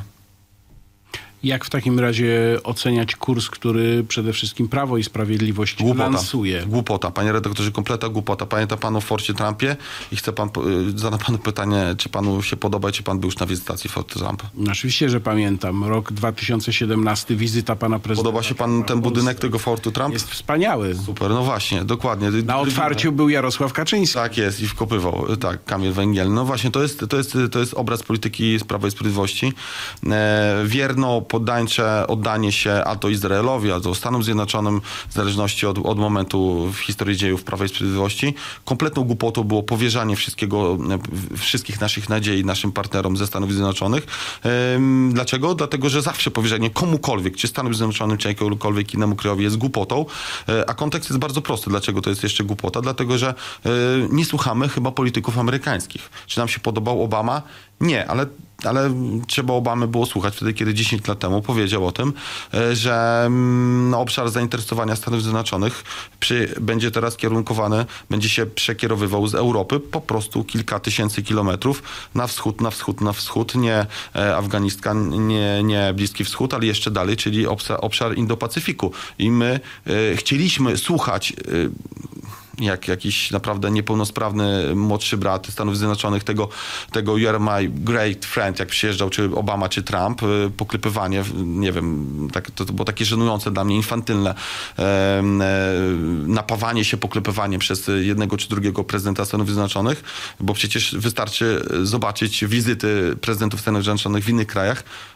Jak w takim razie oceniać kurs, który przede wszystkim Prawo i Sprawiedliwość Głupota. lansuje? Głupota. Panie redaktorze, kompleta głupota. Pamięta pan o Forcie Trumpie i chcę pan, zadam panu pytanie, czy panu się podoba, czy pan był już na wizytacji Fortu Trumpa? Oczywiście, że pamiętam. Rok dwa tysiące siedemnasty, wizyta pana prezydenta. Podoba się pan ten budynek tego Fortu Trump? Jest wspaniały. Super, no właśnie, dokładnie. Na otwarciu był Jarosław Kaczyński. Tak jest i wkopywał, tak, Kamil Węgiel. No właśnie, to jest, to jest, to jest obraz polityki Prawa i Sprawiedliwości. E, wierno, poddańcze oddanie się a to Izraelowi, a to Stanom Zjednoczonym, w zależności od, od momentu w historii dziejów Prawa i Sprawiedliwości. Kompletną głupotą było powierzanie wszystkiego, wszystkich naszych nadziei naszym partnerom ze Stanów Zjednoczonych. Ehm, dlaczego? Dlatego, że zawsze powierzenie komukolwiek, czy Stanom Zjednoczonym, czy jakiemukolwiek innemu krajowi jest głupotą, e, a kontekst jest bardzo prosty. Dlaczego to jest jeszcze głupota? Dlatego, że e, nie słuchamy chyba polityków amerykańskich. Czy nam się podobał Obama? Nie, ale, ale trzeba Obamy było słuchać wtedy, kiedy dziesięć lat temu powiedział o tym, że no, obszar zainteresowania Stanów Zjednoczonych przy, będzie teraz kierunkowany, będzie się przekierowywał z Europy po prostu kilka tysięcy kilometrów na wschód, na wschód, na wschód, nie Afganistan, nie, nie Bliski Wschód, ale jeszcze dalej, czyli obszar, obszar Indo-Pacyfiku. I my e, chcieliśmy słuchać e, jak jakiś naprawdę niepełnosprawny młodszy brat Stanów Zjednoczonych, tego, tego You are my great friend, jak przyjeżdżał czy Obama, czy Trump, poklepywanie, nie wiem, tak, to, to było takie żenujące dla mnie, infantylne e, e, napawanie się poklepywaniem przez jednego czy drugiego prezydenta Stanów Zjednoczonych, bo przecież wystarczy zobaczyć wizyty prezydentów Stanów Zjednoczonych w innych krajach,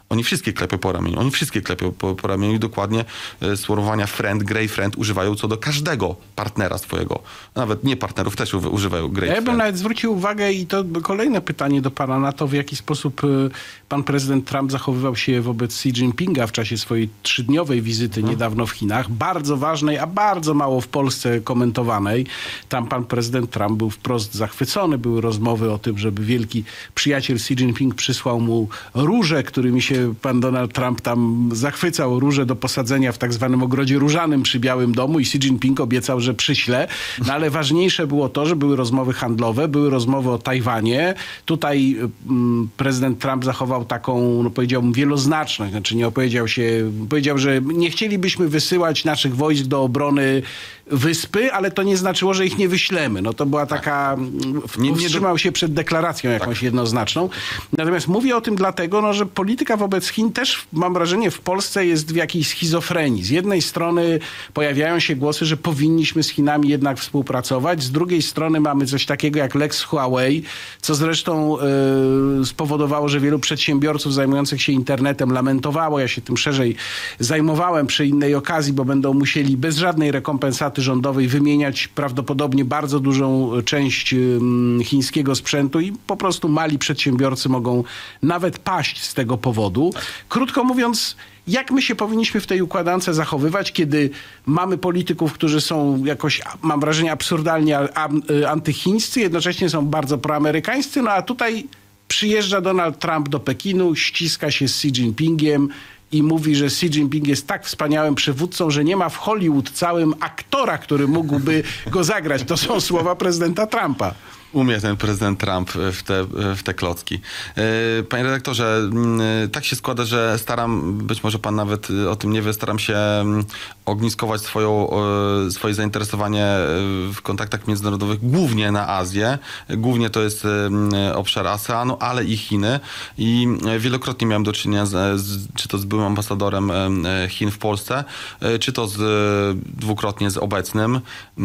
Oni wszystkie klepią po ramieniu. Oni wszystkie klepią po, po ramieniu i dokładnie e, sformułowania friend, grey friend używają co do każdego partnera swojego. Nawet nie partnerów też u, używają grey ja friend. Ja bym nawet zwrócił uwagę i to kolejne pytanie do pana na to, w jaki sposób y, pan prezydent Trump zachowywał się wobec Xi Jinpinga w czasie swojej trzydniowej wizyty hmm. niedawno w Chinach. Bardzo ważnej, a bardzo mało w Polsce komentowanej. Tam pan prezydent Trump był wprost zachwycony. Były rozmowy o tym, żeby wielki przyjaciel Xi Jinping przysłał mu róże, którymi się pan Donald Trump tam zachwycał, róże do posadzenia w tak zwanym ogrodzie różanym przy Białym Domu i Xi Jinping obiecał, że przyśle. No ale ważniejsze było to, że były rozmowy handlowe, były rozmowy o Tajwanie. Tutaj mm, prezydent Trump zachował taką, no powiedziałbym, wieloznaczność. Znaczy nie opowiedział się, powiedział, że nie chcielibyśmy wysyłać naszych wojsk do obrony wyspy, ale to nie znaczyło, że ich nie wyślemy. No to była taka, nie, nie wstrzymał się przed deklaracją jakąś tak. jednoznaczną. Natomiast mówię o tym dlatego, no, że polityka wobec Chin też, mam wrażenie, w Polsce jest w jakiejś schizofrenii. Z jednej strony pojawiają się głosy, że powinniśmy z Chinami jednak współpracować. Z drugiej strony mamy coś takiego jak Lex Huawei, co zresztą yy, spowodowało, że wielu przedsiębiorców zajmujących się internetem lamentowało. Ja się tym szerzej zajmowałem przy innej okazji, bo będą musieli bez żadnej rekompensaty rządowej wymieniać prawdopodobnie bardzo dużą część chińskiego sprzętu i po prostu mali przedsiębiorcy mogą nawet paść z tego powodu. Krótko mówiąc, jak my się powinniśmy w tej układance zachowywać, kiedy mamy polityków, którzy są jakoś, mam wrażenie, absurdalnie antychińscy, jednocześnie są bardzo proamerykańscy, no a tutaj przyjeżdża Donald Trump do Pekinu, ściska się z Xi Jinpingiem i mówi, że Xi Jinping jest tak wspaniałym przywódcą, że nie ma w Hollywood całym aktora, który mógłby go zagrać. To są słowa prezydenta Trumpa. Umie ten prezydent Trump w te, w te klocki. Panie redaktorze, tak się składa, że staram, być może pan nawet o tym nie wie, staram się ogniskować swoją, swoje zainteresowanie w kontaktach międzynarodowych głównie na Azję. Głównie to jest obszar ASEANu, ale i Chiny. I wielokrotnie miałem do czynienia z, z, czy to z byłym ambasadorem Chin w Polsce, czy to z, dwukrotnie z obecnym.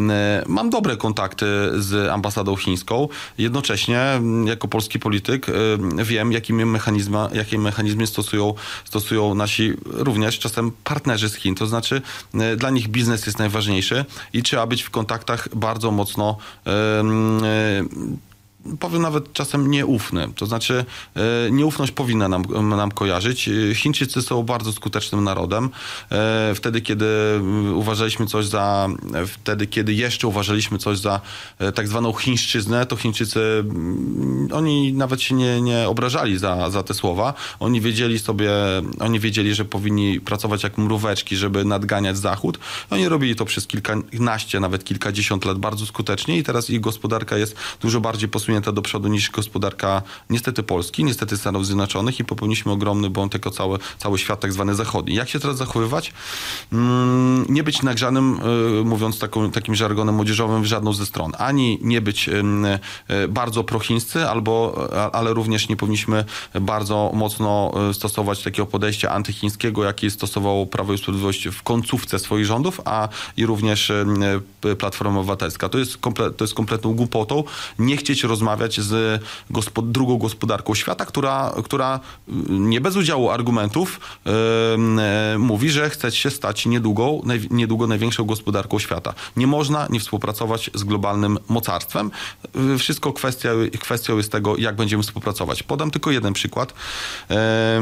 Mam dobre kontakty z ambasadą chińską. Jednocześnie jako polski polityk wiem, jakimi mechanizmy, jakie mechanizmy stosują, stosują nasi również czasem partnerzy z Chin. To znaczy dla nich biznes jest najważniejszy i trzeba być w kontaktach bardzo mocno powiem nawet czasem nieufny. To znaczy e, nieufność powinna nam, nam kojarzyć. Chińczycy są bardzo skutecznym narodem. E, wtedy, kiedy uważaliśmy coś za, wtedy, kiedy jeszcze uważaliśmy coś za e, tak zwaną chińszczyznę, to Chińczycy, m, oni nawet się nie, nie obrażali za, za te słowa. Oni wiedzieli sobie, oni wiedzieli, że powinni pracować jak mróweczki, żeby nadganiać Zachód. Oni robili to przez kilkanaście, nawet kilkadziesiąt lat bardzo skutecznie i teraz ich gospodarka jest dużo bardziej posunięta do przodu niż gospodarka niestety Polski, niestety Stanów Zjednoczonych i popełniliśmy ogromny błąd jako cały, cały świat tak zwany zachodni. Jak się teraz zachowywać? Mm, nie być nagrzanym, y, mówiąc taką, takim żargonem młodzieżowym, w żadną ze stron. Ani nie być y, y, bardzo prochińscy, albo, ale również nie powinniśmy bardzo mocno stosować takiego podejścia antychińskiego, jakie stosowało Prawo i Sprawiedliwość w końcówce swoich rządów, a i również y, Platforma Obywatelska. To jest, komple, to jest kompletną głupotą. Nie chcieć rozmawiać z gospod- drugą gospodarką świata, która, która nie bez udziału argumentów yy, yy, mówi, że chce się stać niedługo, naj- niedługo największą gospodarką świata. Nie można nie współpracować z globalnym mocarstwem. Yy, wszystko kwestia, kwestią jest tego, jak będziemy współpracować. Podam tylko jeden przykład. Yy,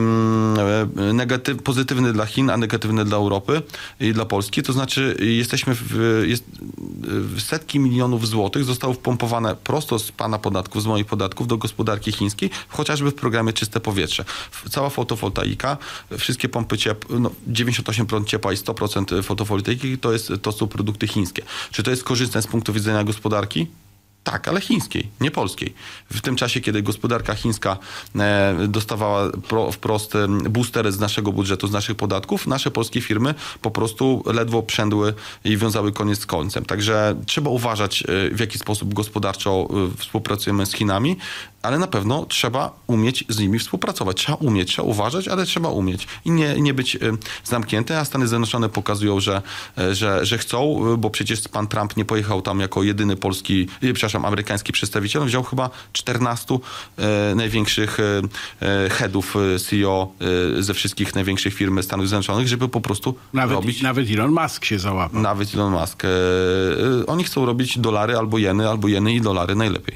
yy, negatyw, pozytywny dla Chin, a negatywny dla Europy i dla Polski. To znaczy jesteśmy w, jest, w setki milionów złotych zostało wpompowane prosto z pana podatków, z moich podatków do gospodarki chińskiej, chociażby w programie Czyste Powietrze. Cała fotowoltaika, wszystkie pompy ciepła, no dziewięćdziesiąt osiem procent ciepła i sto procent fotowoltaiki to, jest, to są produkty chińskie. Czy to jest korzystne z punktu widzenia gospodarki? Tak, ale chińskiej, nie polskiej. W tym czasie, kiedy gospodarka chińska e, dostawała pro, wprost boostery z naszego budżetu, z naszych podatków, nasze polskie firmy po prostu ledwo przędły i wiązały koniec z końcem. Także trzeba uważać, e, w jaki sposób gospodarczo e, współpracujemy z Chinami, ale na pewno trzeba umieć z nimi współpracować. Trzeba umieć, trzeba uważać, ale trzeba umieć. I nie, nie być zamknięty, a Stany Zjednoczone pokazują, że, że, że chcą, bo przecież pan Trump nie pojechał tam jako jedyny polski, przepraszam, amerykański przedstawiciel. On wziął chyba czternastu e, największych e, headów C E O e, ze wszystkich największych firm Stanów Zjednoczonych, żeby po prostu nawet, robić... Nawet Elon Musk się załapał. Nawet Elon Musk. E, e, oni chcą robić dolary albo jeny, albo jeny i dolary najlepiej.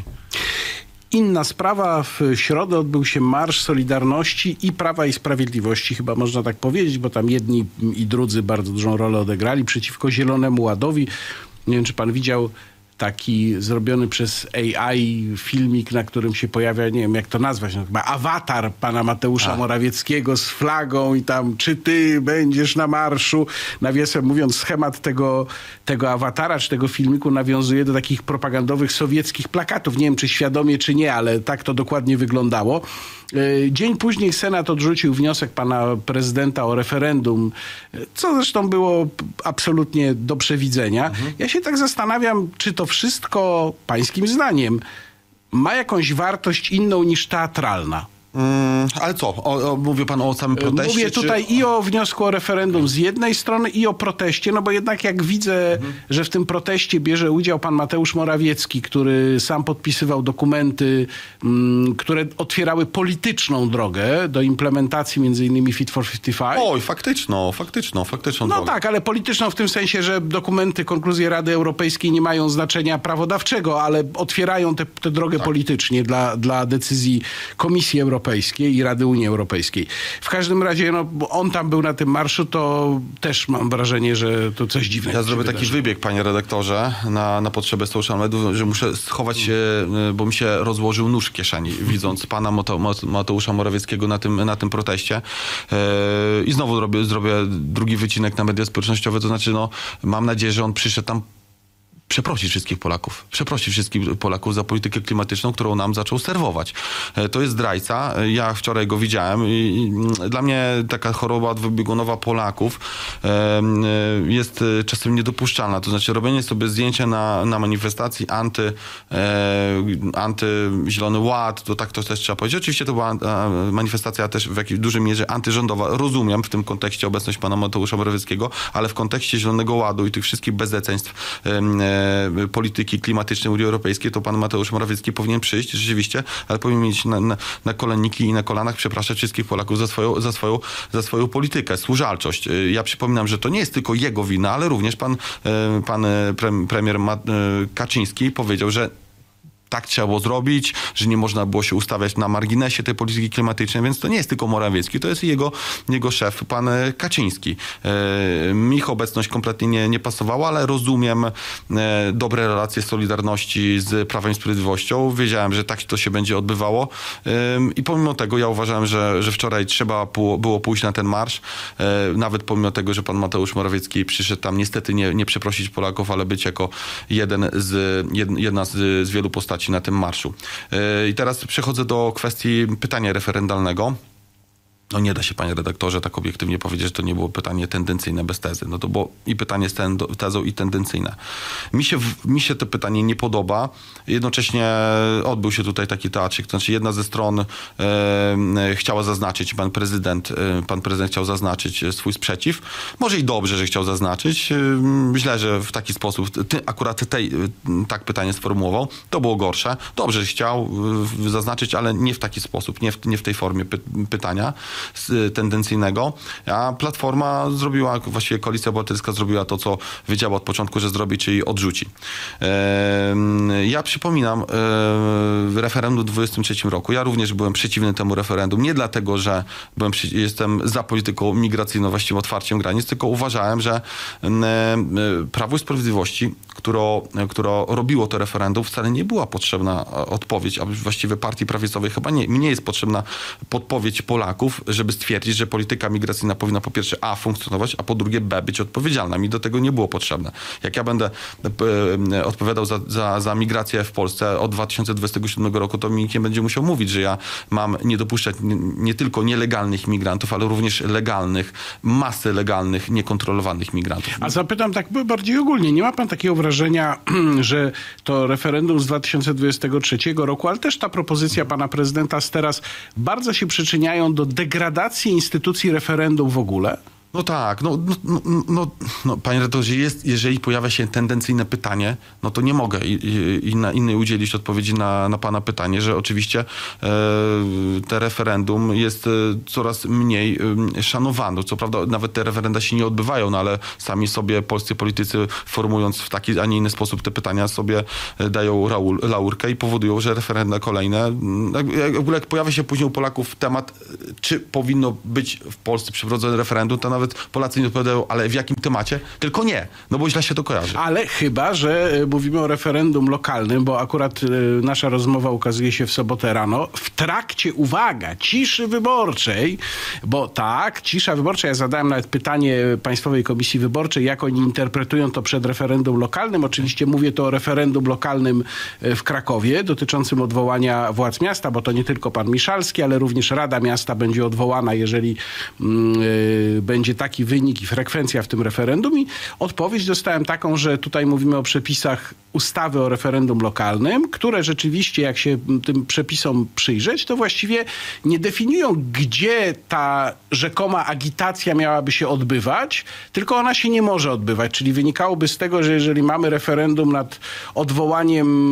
Inna sprawa, w środę odbył się Marsz Solidarności i Prawa i Sprawiedliwości, chyba można tak powiedzieć, bo tam jedni i drudzy bardzo dużą rolę odegrali przeciwko Zielonemu Ładowi. Nie wiem, czy pan widział taki zrobiony przez A I filmik, na którym się pojawia, nie wiem jak to nazwać, no, chyba awatar pana Mateusza A. Morawieckiego z flagą i tam, czy ty będziesz na marszu? Nawiasem mówiąc, schemat tego, tego awatara, czy tego filmiku nawiązuje do takich propagandowych sowieckich plakatów. Nie wiem, czy świadomie, czy nie, ale tak to dokładnie wyglądało. Dzień później Senat odrzucił wniosek pana prezydenta o referendum, co zresztą było absolutnie do przewidzenia. Mhm. Ja się tak zastanawiam, czy to wszystko, pańskim zdaniem, ma jakąś wartość inną niż teatralna. Hmm, ale co? O, o, mówi pan o samym proteście? Mówię tutaj czy... i o wniosku o referendum z jednej strony i o proteście, no bo jednak jak widzę, mhm. że w tym proteście bierze udział pan Mateusz Morawiecki, który sam podpisywał dokumenty, m, które otwierały polityczną drogę do implementacji między innymi Fit for pięćdziesiąt pięć. Oj, faktyczną, faktyczną, faktyczną No drogę. tak, ale polityczną w tym sensie, że dokumenty, konkluzje Rady Europejskiej nie mają znaczenia prawodawczego, ale otwierają tę drogę tak. politycznie dla, dla decyzji Komisji Europejskiej i Rady Unii Europejskiej. W każdym razie, no, on tam był na tym marszu, to też mam wrażenie, że to coś dziwnego. Ja zrobię taki wybieg, panie redaktorze, na, na potrzebę social mediów, że muszę schować się, bo mi się rozłożył nóż w kieszeni, widząc pana Mateusza Morawieckiego na tym, na tym proteście. I znowu zrobię, zrobię drugi wycinek na media społecznościowe, to znaczy, no, mam nadzieję, że on przyszedł tam przeprosić wszystkich Polaków. Przeprosić wszystkich Polaków za politykę klimatyczną, którą nam zaczął serwować. To jest zdrajca. Ja wczoraj go widziałem i dla mnie taka choroba odwybiegunowa Polaków jest czasem niedopuszczalna. To znaczy robienie sobie zdjęcia na, na manifestacji anty, antyzielony ład, to tak to też trzeba powiedzieć. Oczywiście to była manifestacja też w jakiejś dużej mierze antyrządowa. Rozumiem w tym kontekście obecność pana Mateusza Morawieckiego, ale w kontekście Zielonego Ładu i tych wszystkich bezeceństw polityki klimatycznej Unii Europejskiej, to pan Mateusz Morawiecki powinien przyjść rzeczywiście, ale powinien mieć na, na, na koleniki i na kolanach przepraszać wszystkich Polaków za swoją, za swoją, za swoją politykę, służalczość. Ja przypominam, że to nie jest tylko jego wina, ale również pan, pan premier Kaczyński powiedział, że tak trzeba było zrobić, że nie można było się ustawiać na marginesie tej polityki klimatycznej, więc to nie jest tylko Morawiecki, to jest jego, jego szef, pan Kaczyński. E, mi ich obecność kompletnie nie, nie pasowała, ale rozumiem e, dobre relacje Solidarności z Prawem i Sprawiedliwością. Wiedziałem, że tak to się będzie odbywało e, i pomimo tego ja uważałem, że, że wczoraj trzeba było, było pójść na ten marsz, e, nawet pomimo tego, że pan Mateusz Morawiecki przyszedł tam niestety nie, nie przeprosić Polaków, ale być jako jeden z, jedna z, z wielu postaci na tym marszu. I teraz przechodzę do kwestii pytania referendalnego. No nie da się, panie redaktorze, tak obiektywnie powiedzieć, że to nie było pytanie tendencyjne bez tezy. No to było i pytanie z tezą i tendencyjne. Mi się, mi się to pytanie nie podoba. Jednocześnie odbył się tutaj taki teatrzyk. To znaczy jedna ze stron e, chciała zaznaczyć, pan prezydent, e, pan prezydent chciał zaznaczyć swój sprzeciw. Może i dobrze, że chciał zaznaczyć. E, źle, że w taki sposób, ty, akurat tej, tak pytanie sformułował. To było gorsze. Dobrze, że chciał e, zaznaczyć, ale nie w taki sposób, nie w, nie w tej formie py, pytania tendencyjnego, a Platforma zrobiła, właściwie Koalicja Obywatelska zrobiła to, co wiedziała od początku, że zrobi, czyli odrzuci. Ja przypominam referendum w dwudziestym trzecim roku. Ja również byłem przeciwny temu referendum. Nie dlatego, że byłem, jestem za polityką migracyjną, właściwie otwarciem granic, tylko uważałem, że Prawo i Sprawiedliwości, które, które robiło to referendum, wcale nie była potrzebna odpowiedź, a właściwie partii prawicowej chyba nie. Mi nie jest potrzebna podpowiedź Polaków, żeby stwierdzić, że polityka migracyjna powinna po pierwsze A funkcjonować, a po drugie B być odpowiedzialna. Mi do tego nie było potrzebne. Jak ja będę e, odpowiadał za, za, za migrację w Polsce od dwa tysiące dwudziestego siódmego roku, to mi nikt nie będzie musiał mówić, że ja mam nie dopuszczać nie, nie tylko nielegalnych migrantów, ale również legalnych, masy legalnych, niekontrolowanych migrantów. A zapytam tak bardziej ogólnie. Nie ma pan takiego wrażenia, że to referendum z dwa tysiące dwudziestego trzeciego roku, ale też ta propozycja pana prezydenta z teraz bardzo się przyczyniają do degradacji instytucji referendum w ogóle? No tak, no, no, no, no, no panie redaktorze, jest, jeżeli pojawia się tendencyjne pytanie, no to nie mogę i, i, i na innej udzielić odpowiedzi na, na pana pytanie, że oczywiście e, te referendum jest e, coraz mniej e, szanowane. Co prawda nawet te referenda się nie odbywają, no ale sami sobie polscy politycy, formując w taki, a nie inny sposób te pytania, sobie dają raul, laurkę i powodują, że referenda kolejne, jak, w ogóle jak pojawia się później u Polaków temat, czy powinno być w Polsce przeprowadzone referendum, to nawet Polacy nie odpowiadają, ale w jakim temacie? Tylko nie, no bo źle się to kojarzy. Ale chyba, że mówimy o referendum lokalnym, bo akurat y, nasza rozmowa ukazuje się w sobotę rano, w trakcie, uwaga, ciszy wyborczej, bo tak, cisza wyborcza, ja zadałem nawet pytanie Państwowej Komisji Wyborczej, jak oni interpretują to przed referendum lokalnym. Oczywiście mówię to o referendum lokalnym w Krakowie, dotyczącym odwołania władz miasta, bo to nie tylko pan Miszalski, ale również Rada Miasta będzie odwołana, jeżeli y, będzie taki wynik i frekwencja w tym referendum. I odpowiedź dostałem taką, że tutaj mówimy o przepisach ustawy o referendum lokalnym, które rzeczywiście, jak się tym przepisom przyjrzeć, to właściwie nie definiują, gdzie ta rzekoma agitacja miałaby się odbywać, tylko ona się nie może odbywać. Czyli wynikałoby z tego, że jeżeli mamy referendum nad odwołaniem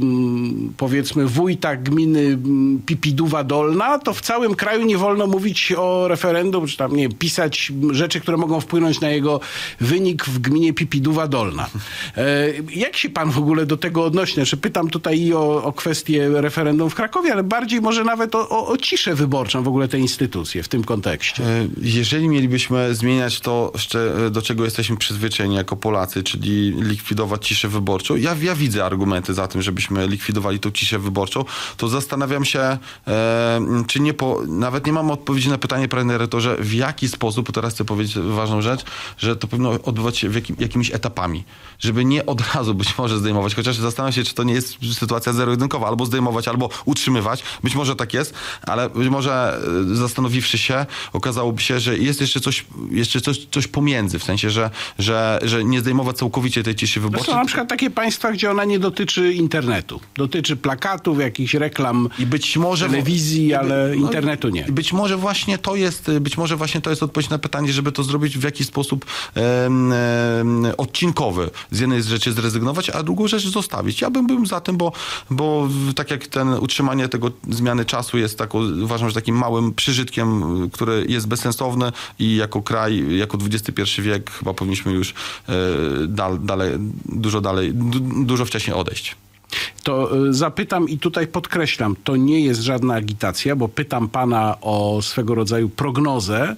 powiedzmy wójta gminy Pipiduwa Dolna, to w całym kraju nie wolno mówić o referendum, czy tam nie pisać rzeczy, które mogą wpłynąć na jego wynik w gminie Pipiduwa Dolna. E, jak się pan w ogóle do tego odnosi? Znaczy, pytam tutaj i o, o kwestię referendum w Krakowie, ale bardziej może nawet o, o, o ciszę wyborczą w ogóle tej instytucje w tym kontekście. Jeżeli mielibyśmy zmieniać to, do czego jesteśmy przyzwyczajeni jako Polacy, czyli likwidować ciszę wyborczą, ja, ja widzę argumenty za tym, żebyśmy likwidowali tą ciszę wyborczą, to zastanawiam się, e, czy nie po... Nawet nie mam odpowiedzi na pytanie, panie rektorze, w jaki sposób, teraz chcę powiedzieć ważną rzecz, że to powinno odbywać się w jakim, jakimiś etapami. Żeby nie od razu być może zdejmować, chociaż zastanawiam się, czy to nie jest sytuacja zero-jedynkowa, albo zdejmować, albo utrzymywać. Być może tak jest, ale być może zastanowiwszy się, okazałoby się, że jest jeszcze coś, jeszcze coś, coś pomiędzy, w sensie, że, że, że nie zdejmować całkowicie tej ciszy wyborczej. To są na przykład takie państwa, gdzie ona nie dotyczy internetu. Dotyczy plakatów, jakichś reklam i być może telewizji, ale no, internetu nie. Być może właśnie to jest, być może właśnie to jest odpowiedź na pytanie, żeby to zrobić w jakiś sposób um, um, odcinkowy. Z jednej rzeczy zrezygnować, a drugą rzecz zostawić. Ja bym był za tym, bo, bo tak jak ten utrzymanie tego zmiany czasu jest taką, uważam, że takim małym przyżytkiem, który jest bezsensowny i jako kraj, jako dwudziesty pierwszy wiek chyba powinniśmy już e, dal, dalej, dużo dalej, du, dużo wcześniej odejść. To zapytam i tutaj podkreślam, to nie jest żadna agitacja, bo pytam pana o swego rodzaju prognozę.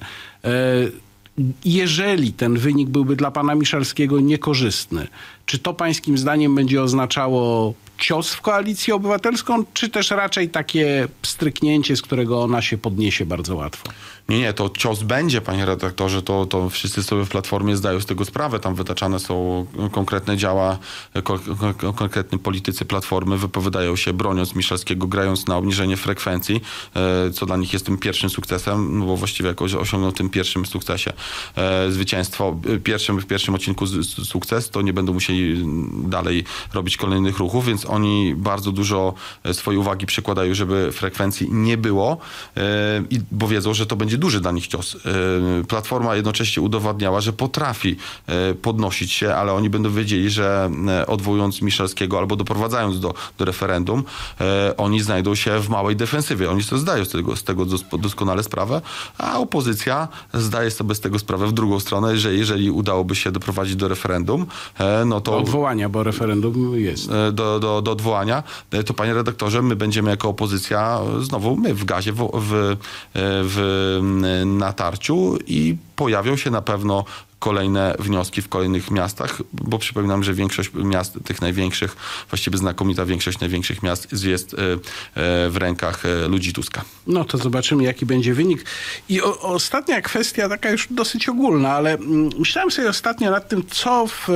Jeżeli ten wynik byłby dla pana Miszalskiego niekorzystny, czy to pańskim zdaniem będzie oznaczało cios w Koalicję Obywatelską, czy też raczej takie stryknięcie, z którego ona się podniesie bardzo łatwo? Nie, nie, to cios będzie, panie redaktorze, to, to wszyscy sobie w Platformie zdają z tego sprawę. Tam wytaczane są konkretne działa, ko, ko, konkretni politycy Platformy wypowiadają się, broniąc Miszalskiego, grając na obniżenie frekwencji, co dla nich jest tym pierwszym sukcesem, no bo właściwie jakoś osiągną w tym pierwszym sukcesie zwycięstwo. Pierwszym, w pierwszym odcinku sukces, to nie będą musieli dalej robić kolejnych ruchów, więc oni bardzo dużo swojej uwagi przykładają, żeby frekwencji nie było, bo wiedzą, że to będzie duży dla nich cios. Platforma jednocześnie udowadniała, że potrafi podnosić się, ale oni będą wiedzieli, że odwołując Miszalskiego albo doprowadzając do, do referendum, oni znajdą się w małej defensywie. Oni sobie zdają z tego, z tego doskonale sprawę, a opozycja zdaje sobie z tego sprawę w drugą stronę, że jeżeli udałoby się doprowadzić do referendum, no to... Do odwołania, bo referendum jest. Do, do, do odwołania, to panie redaktorze, my będziemy jako opozycja znowu my w gazie, w, w, w natarciu i pojawią się na pewno kolejne wnioski w kolejnych miastach, bo przypominam, że większość miast, tych największych, właściwie znakomita większość największych miast jest w rękach ludzi Tuska. No to zobaczymy, jaki będzie wynik. I o, ostatnia kwestia, taka już dosyć ogólna, ale myślałem sobie ostatnio nad tym, co w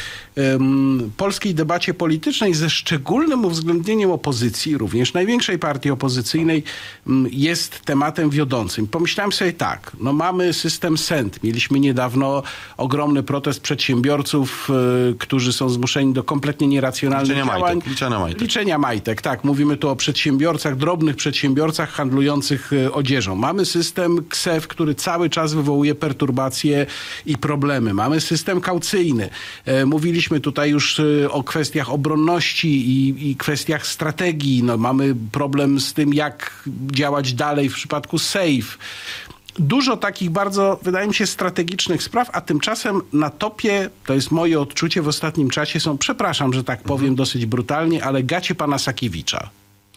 um, polskiej debacie politycznej ze szczególnym uwzględnieniem opozycji, również największej partii opozycyjnej, um, jest tematem wiodącym. Pomyślałem sobie tak, no mamy system S E N T. Mieliśmy niedawno ogromny protest przedsiębiorców, y, którzy są zmuszeni do kompletnie nieracjonalnych liczenia działań. Majtek, liczenia majtek. Liczenia majtek, tak. Mówimy tu o przedsiębiorcach, drobnych przedsiębiorcach handlujących y, odzieżą. Mamy system K S E F, który cały czas wywołuje perturbacje i problemy. Mamy system kaucyjny. Y, mówiliśmy tutaj już y, o kwestiach obronności i, i kwestiach strategii. No, mamy problem z tym, jak działać dalej w przypadku SAFE. Dużo takich bardzo, wydaje mi się, strategicznych spraw, a tymczasem na topie, to jest moje odczucie w ostatnim czasie, są, przepraszam, że tak powiem, mhm. dosyć brutalnie, ale gacie pana Sakiewicza.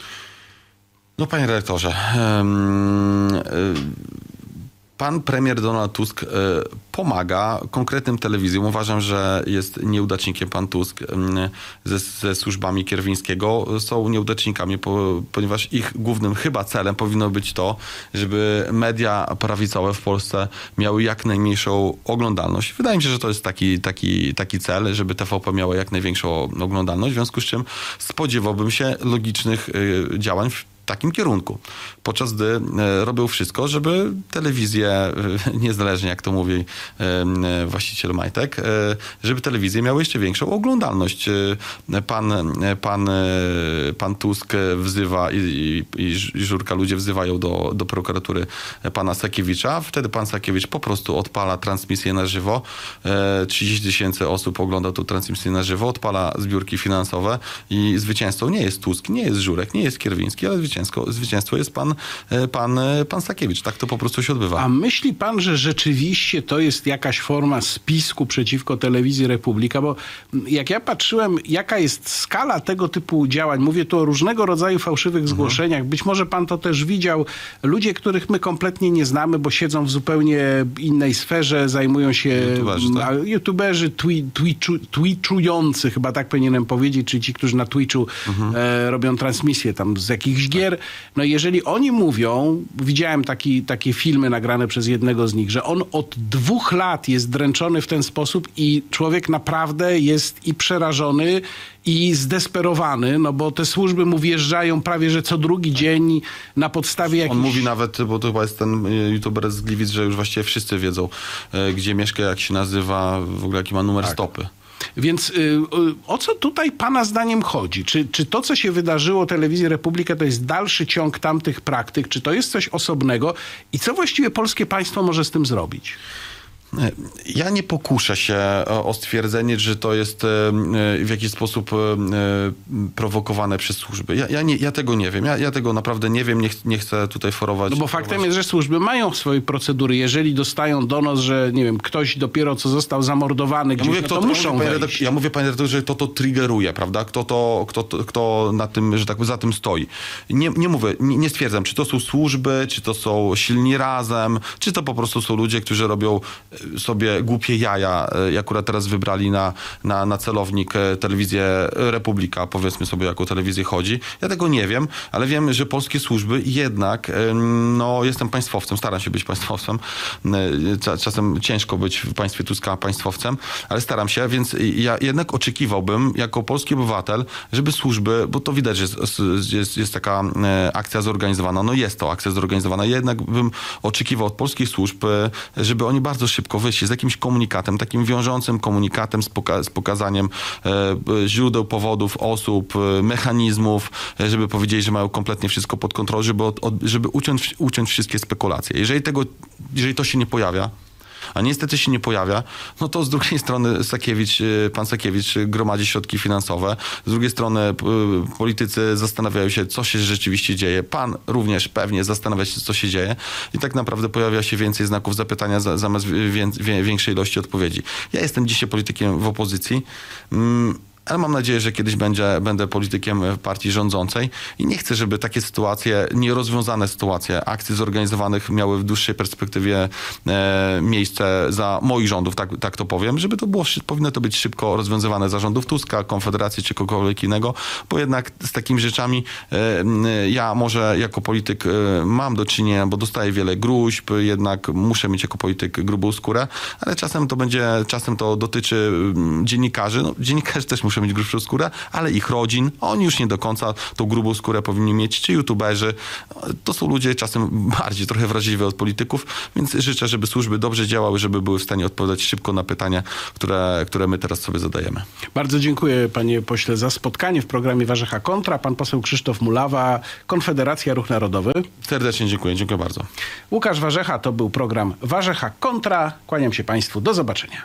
No, panie redaktorze, um, pan premier Donald Tusk pomaga konkretnym telewizjom. Uważam, że jest nieudacznikiem pan Tusk ze, ze służbami Kierwińskiego. Są nieudacznikami, po, ponieważ ich głównym chyba celem powinno być to, żeby media prawicowe w Polsce miały jak najmniejszą oglądalność. Wydaje mi się, że to jest taki, taki, taki cel, żeby T V P miała jak największą oglądalność, w związku z czym spodziewałbym się logicznych działań w takim kierunku. Podczas gdy e, robią wszystko, żeby telewizje, e, niezależnie jak to mówi e, właściciel majtek, e, żeby telewizje miały jeszcze większą oglądalność. E, pan, pan, e, pan Tusk wzywa i, i, i Żurka, ludzie wzywają do, do prokuratury pana Sakiewicza. Wtedy pan Sakiewicz po prostu odpala transmisję na żywo. E, trzydzieści tysięcy osób ogląda tą transmisję na żywo, odpala zbiórki finansowe i zwycięzcą nie jest Tusk, nie jest Żurek, nie jest Kierwiński, ale zwycięzcą Zwycięstwo jest pan, pan, pan Sakiewicz. Tak to po prostu się odbywa. A myśli pan, że rzeczywiście to jest jakaś forma spisku przeciwko Telewizji Republika? Bo jak ja patrzyłem, jaka jest skala tego typu działań, mówię tu o różnego rodzaju fałszywych zgłoszeniach. Mhm. Być może pan to też widział. Ludzie, których my kompletnie nie znamy, bo siedzą w zupełnie innej sferze, zajmują się YouTuberzy, tak? YouTuberzy twi, twitchu, twitchujący, chyba tak powinienem powiedzieć, czyli ci, którzy na Twitchu mhm. e, robią transmisję tam z jakichś gier. No jeżeli oni mówią, widziałem taki, takie filmy nagrane przez jednego z nich, że on od dwóch lat jest dręczony w ten sposób i człowiek naprawdę jest i przerażony, i zdesperowany, no bo te służby mu wjeżdżają prawie, że co drugi dzień na podstawie jakichś... On mówi nawet, bo to chyba jest ten youtuber z Gliwic, że już właściwie wszyscy wiedzą, gdzie mieszka, jak się nazywa, w ogóle jaki ma numer tak. stopy. Więc y, y, o co tutaj pana zdaniem chodzi? Czy, czy to, co się wydarzyło Telewizji Republika, to jest dalszy ciąg tamtych praktyk? Czy to jest coś osobnego? I co właściwie polskie państwo może z tym zrobić? Ja nie pokuszę się o stwierdzenie, że to jest w jakiś sposób prowokowane przez służby. Ja, ja, nie, ja tego nie wiem. Ja, ja tego naprawdę nie wiem. Nie, ch nie chcę tutaj forować. No bo faktem forować. jest, że służby mają swoje procedury. Jeżeli dostają donos, że nie wiem, ktoś dopiero co został zamordowany, gdzieś, ja mówię, no to, to muszą ja mówię, ja mówię, panie redaktorze, że kto to triggeruje, prawda? Kto to, kto, to, kto na tym, że tak za tym stoi. Nie, nie mówię, nie, nie stwierdzam, czy to są służby, czy to są silni razem, czy to po prostu są ludzie, którzy robią sobie głupie jaja, jak akurat teraz wybrali na, na, na celownik Telewizję Republika, powiedzmy sobie, jaką telewizję chodzi. Ja tego nie wiem, ale wiem, że polskie służby jednak, no jestem państwowcem, staram się być państwowcem. Czasem ciężko być w państwie Tuska państwowcem, ale staram się, więc ja jednak oczekiwałbym jako polski obywatel, żeby służby, bo to widać, że jest, jest, jest taka akcja zorganizowana, no jest to akcja zorganizowana, ja jednak bym oczekiwał od polskich służb, żeby oni bardzo szybko wyjść z jakimś komunikatem, takim wiążącym komunikatem z, poka z pokazaniem e, źródeł, powodów, osób, e, mechanizmów, e, żeby powiedzieli, że mają kompletnie wszystko pod kontrolą, żeby, od, od, żeby uciąć, uciąć wszystkie spekulacje. Jeżeli tego, jeżeli to się nie pojawia, a niestety się nie pojawia, no to z drugiej strony Sakiewicz, pan Sakiewicz gromadzi środki finansowe, z drugiej strony politycy zastanawiają się, co się rzeczywiście dzieje. Pan również pewnie zastanawia się, co się dzieje i tak naprawdę pojawia się więcej znaków zapytania zamiast większej ilości odpowiedzi. Ja jestem dzisiaj politykiem w opozycji, ale mam nadzieję, że kiedyś będzie, będę politykiem partii rządzącej i nie chcę, żeby takie sytuacje, nierozwiązane sytuacje akcji zorganizowanych miały w dłuższej perspektywie e, miejsce za moich rządów, tak, tak to powiem, żeby to było, powinno to być szybko rozwiązywane za rządów Tuska, Konfederacji czy kogokolwiek innego, bo jednak z takimi rzeczami e, ja może jako polityk e, mam do czynienia, bo dostaję wiele gruźb, jednak muszę mieć jako polityk grubą skórę, ale czasem to będzie, czasem to dotyczy dziennikarzy. No, dziennikarze też muszą mieć grubszą skórę, ale ich rodzin, oni już nie do końca tą grubą skórę powinni mieć, czy youtuberzy. To są ludzie czasem bardziej trochę wrażliwi od polityków, więc życzę, żeby służby dobrze działały, żeby były w stanie odpowiadać szybko na pytania, które, które my teraz sobie zadajemy. Bardzo dziękuję, panie pośle, za spotkanie w programie Warzecha Kontra. Pan poseł Krzysztof Mulawa, Konfederacja Ruch Narodowy. Serdecznie dziękuję, dziękuję bardzo. Łukasz Warzecha, to był program Warzecha Kontra. Kłaniam się państwu, do zobaczenia.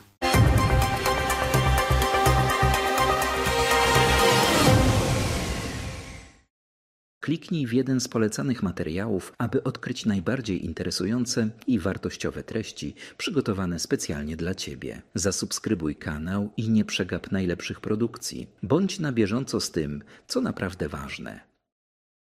Kliknij w jeden z polecanych materiałów, aby odkryć najbardziej interesujące i wartościowe treści przygotowane specjalnie dla Ciebie. Zasubskrybuj kanał i nie przegap najlepszych produkcji. Bądź na bieżąco z tym, co naprawdę ważne.